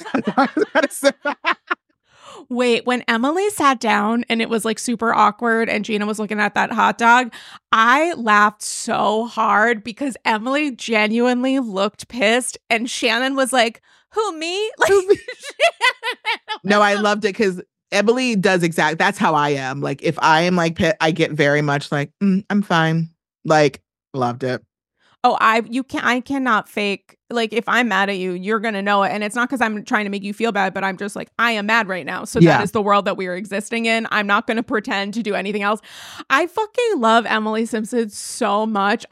Wait, when Emily sat down and it was like super awkward and Gina was looking at that hot dog, I laughed so hard because Emily genuinely looked pissed and Shannon was like, who, me? Like, no, I loved it because Emily does that's how I am. Like, if I am like, I get very much like, I'm fine. Like, loved it. Oh, I cannot fake. Like, if I'm mad at you, you're going to know it. And it's not because I'm trying to make you feel bad, but I'm just like, I am mad right now. So that is the world that we are existing in. I'm not going to pretend to do anything else. I fucking love Emily Simpson so much.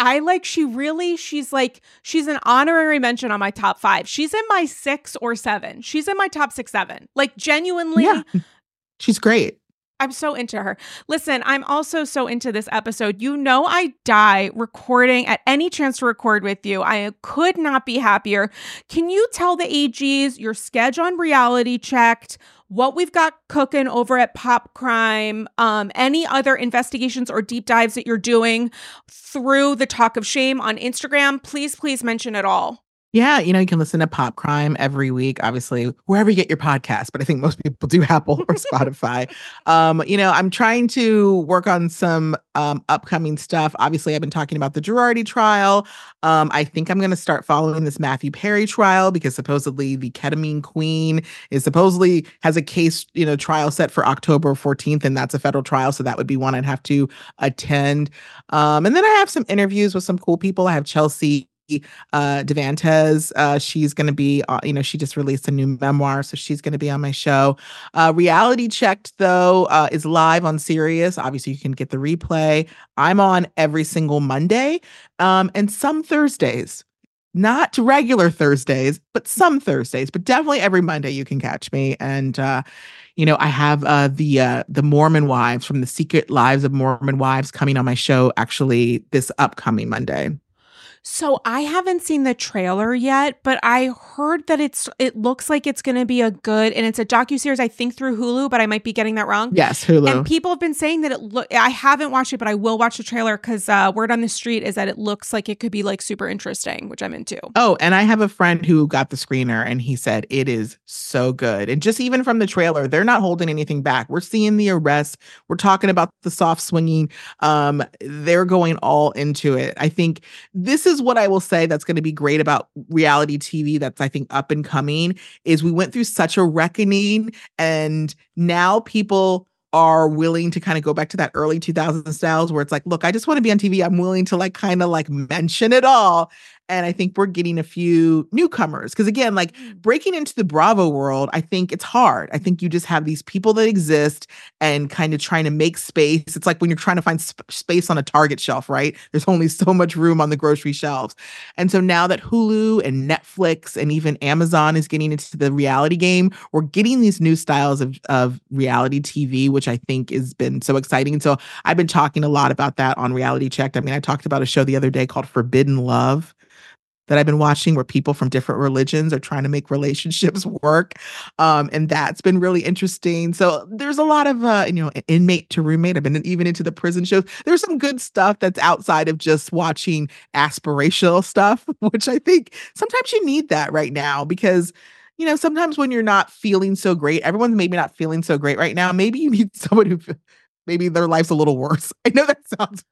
She's an honorary mention on my top 5. She's in my 6 or 7. She's in my top 6, 7. Like, genuinely. Yeah. She's great. I'm so into her. Listen, I'm also so into this episode. You know, I die recording at any chance to record with you. I could not be happier. Can you tell the AGs your schedule on Reality Checked, what we've got cooking over at Pop Crime, any other investigations or deep dives that you're doing through the Talk of Shame on Instagram? Please, please mention it all. Yeah, you can listen to Pop Crime every week, obviously, wherever you get your podcast, but I think most people do Apple or Spotify. I'm trying to work on some upcoming stuff. Obviously, I've been talking about the Girardi trial. I think I'm going to start following this Matthew Perry trial because supposedly the ketamine queen supposedly has a case, trial set for October 14th, and that's a federal trial. So that would be one I'd have to attend. And then I have some interviews with some cool people. I have Chelsea Devantes. She's going to be, she just released a new memoir, so she's going to be on my show. Reality Checked, though, is live on Sirius. Obviously, you can get the replay. I'm on every single Monday and some Thursdays. Not regular Thursdays, but some Thursdays. But definitely every Monday you can catch me. And I have the Mormon Wives from the Secret Lives of Mormon Wives coming on my show actually this upcoming Monday. So I haven't seen the trailer yet, but I heard that it looks like it's going to be and it's a docuseries, I think through Hulu, but I might be getting that wrong. Yes, Hulu. And people have been saying that I haven't watched it, but I will watch the trailer because word on the street is that it looks like it could be like super interesting, which I'm into. Oh, and I have a friend who got the screener and he said it is so good. And just even from the trailer, they're not holding anything back. We're seeing the arrest. We're talking about the soft swinging. They're going all into it. I think this is what I will say that's going to be great about reality TV that's, I think, up and coming is we went through such a reckoning and now people are willing to kind of go back to that early 2000s styles where it's like, look, I just want to be on TV. I'm willing to like kind of like mention it all. And I think we're getting a few newcomers because, again, like breaking into the Bravo world, I think it's hard. I think you just have these people that exist and kind of trying to make space. It's like when you're trying to find space on a Target shelf, right? There's only so much room on the grocery shelves. And so now that Hulu and Netflix and even Amazon is getting into the reality game, we're getting these new styles of reality TV, which I think has been so exciting. And so I've been talking a lot about that on Reality Checked. I mean, I talked about a show the other day called Forbidden Love that I've been watching where people from different religions are trying to make relationships work. And that's been really interesting. So there's a lot of, inmate to roommate. I've been even into the prison shows. There's some good stuff that's outside of just watching aspirational stuff, which I think sometimes you need that right now because sometimes when you're not feeling so great, everyone's maybe not feeling so great right now. Maybe you need someone who maybe their life's a little worse. I know that sounds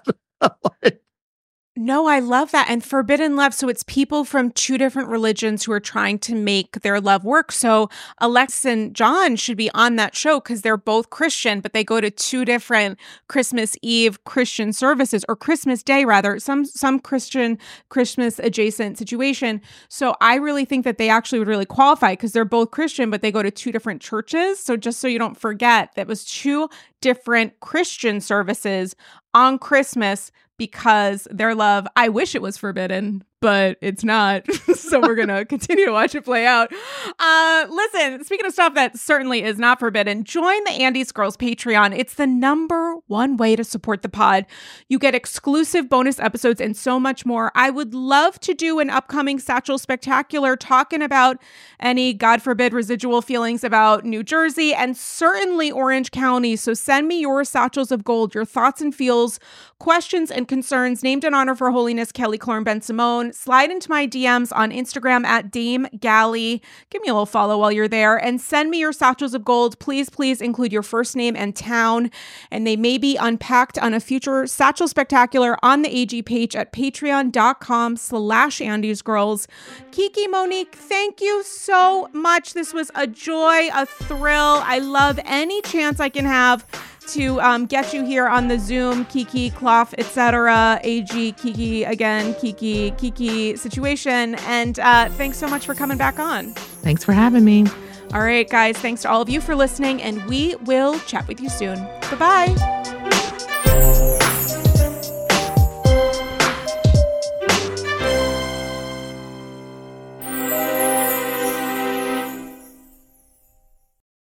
bad. No, I love that. And Forbidden Love. So it's people from 2 different religions who are trying to make their love work. So Alex and John should be on that show because they're both Christian, but they go to 2 different Christmas Eve Christian services or Christmas Day, rather, some Christian Christmas adjacent situation. So I really think that they actually would really qualify because they're both Christian, but they go to 2 different churches. So just so you don't forget, that was 2 different Christian services on Christmas because their love, I wish it was forbidden, but it's not. So we're going to continue to watch it play out. Listen, speaking of stuff that certainly is not forbidden, join the Andy's Girls Patreon. It's the #1 way to support the pod. You get exclusive bonus episodes and so much more. I would love to do an upcoming Satchel Spectacular talking about any, God forbid, residual feelings about New Jersey and certainly Orange County. So send me your satchels of gold, your thoughts and feels, questions and concerns, named in honor of Her Holiness Kelly Clorne Ben-Simone. Slide into my DMs on Instagram at Dame Galley. Give me a little follow while you're there and send me your satchels of gold. Please, please include your first name and town, and they may be unpacked on a future Satchel Spectacular on the AG page at patreon.com/AndysGirls. Kiki, Monique, thank you so much. This was a joy, a thrill. I love any chance I can have to get you here on the Zoom, Kiki, Clough, etc. AG, Kiki, again, Kiki situation. And thanks so much for coming back on. Thanks for having me. All right, guys, thanks to all of you for listening, and we will chat with you soon. Bye-bye.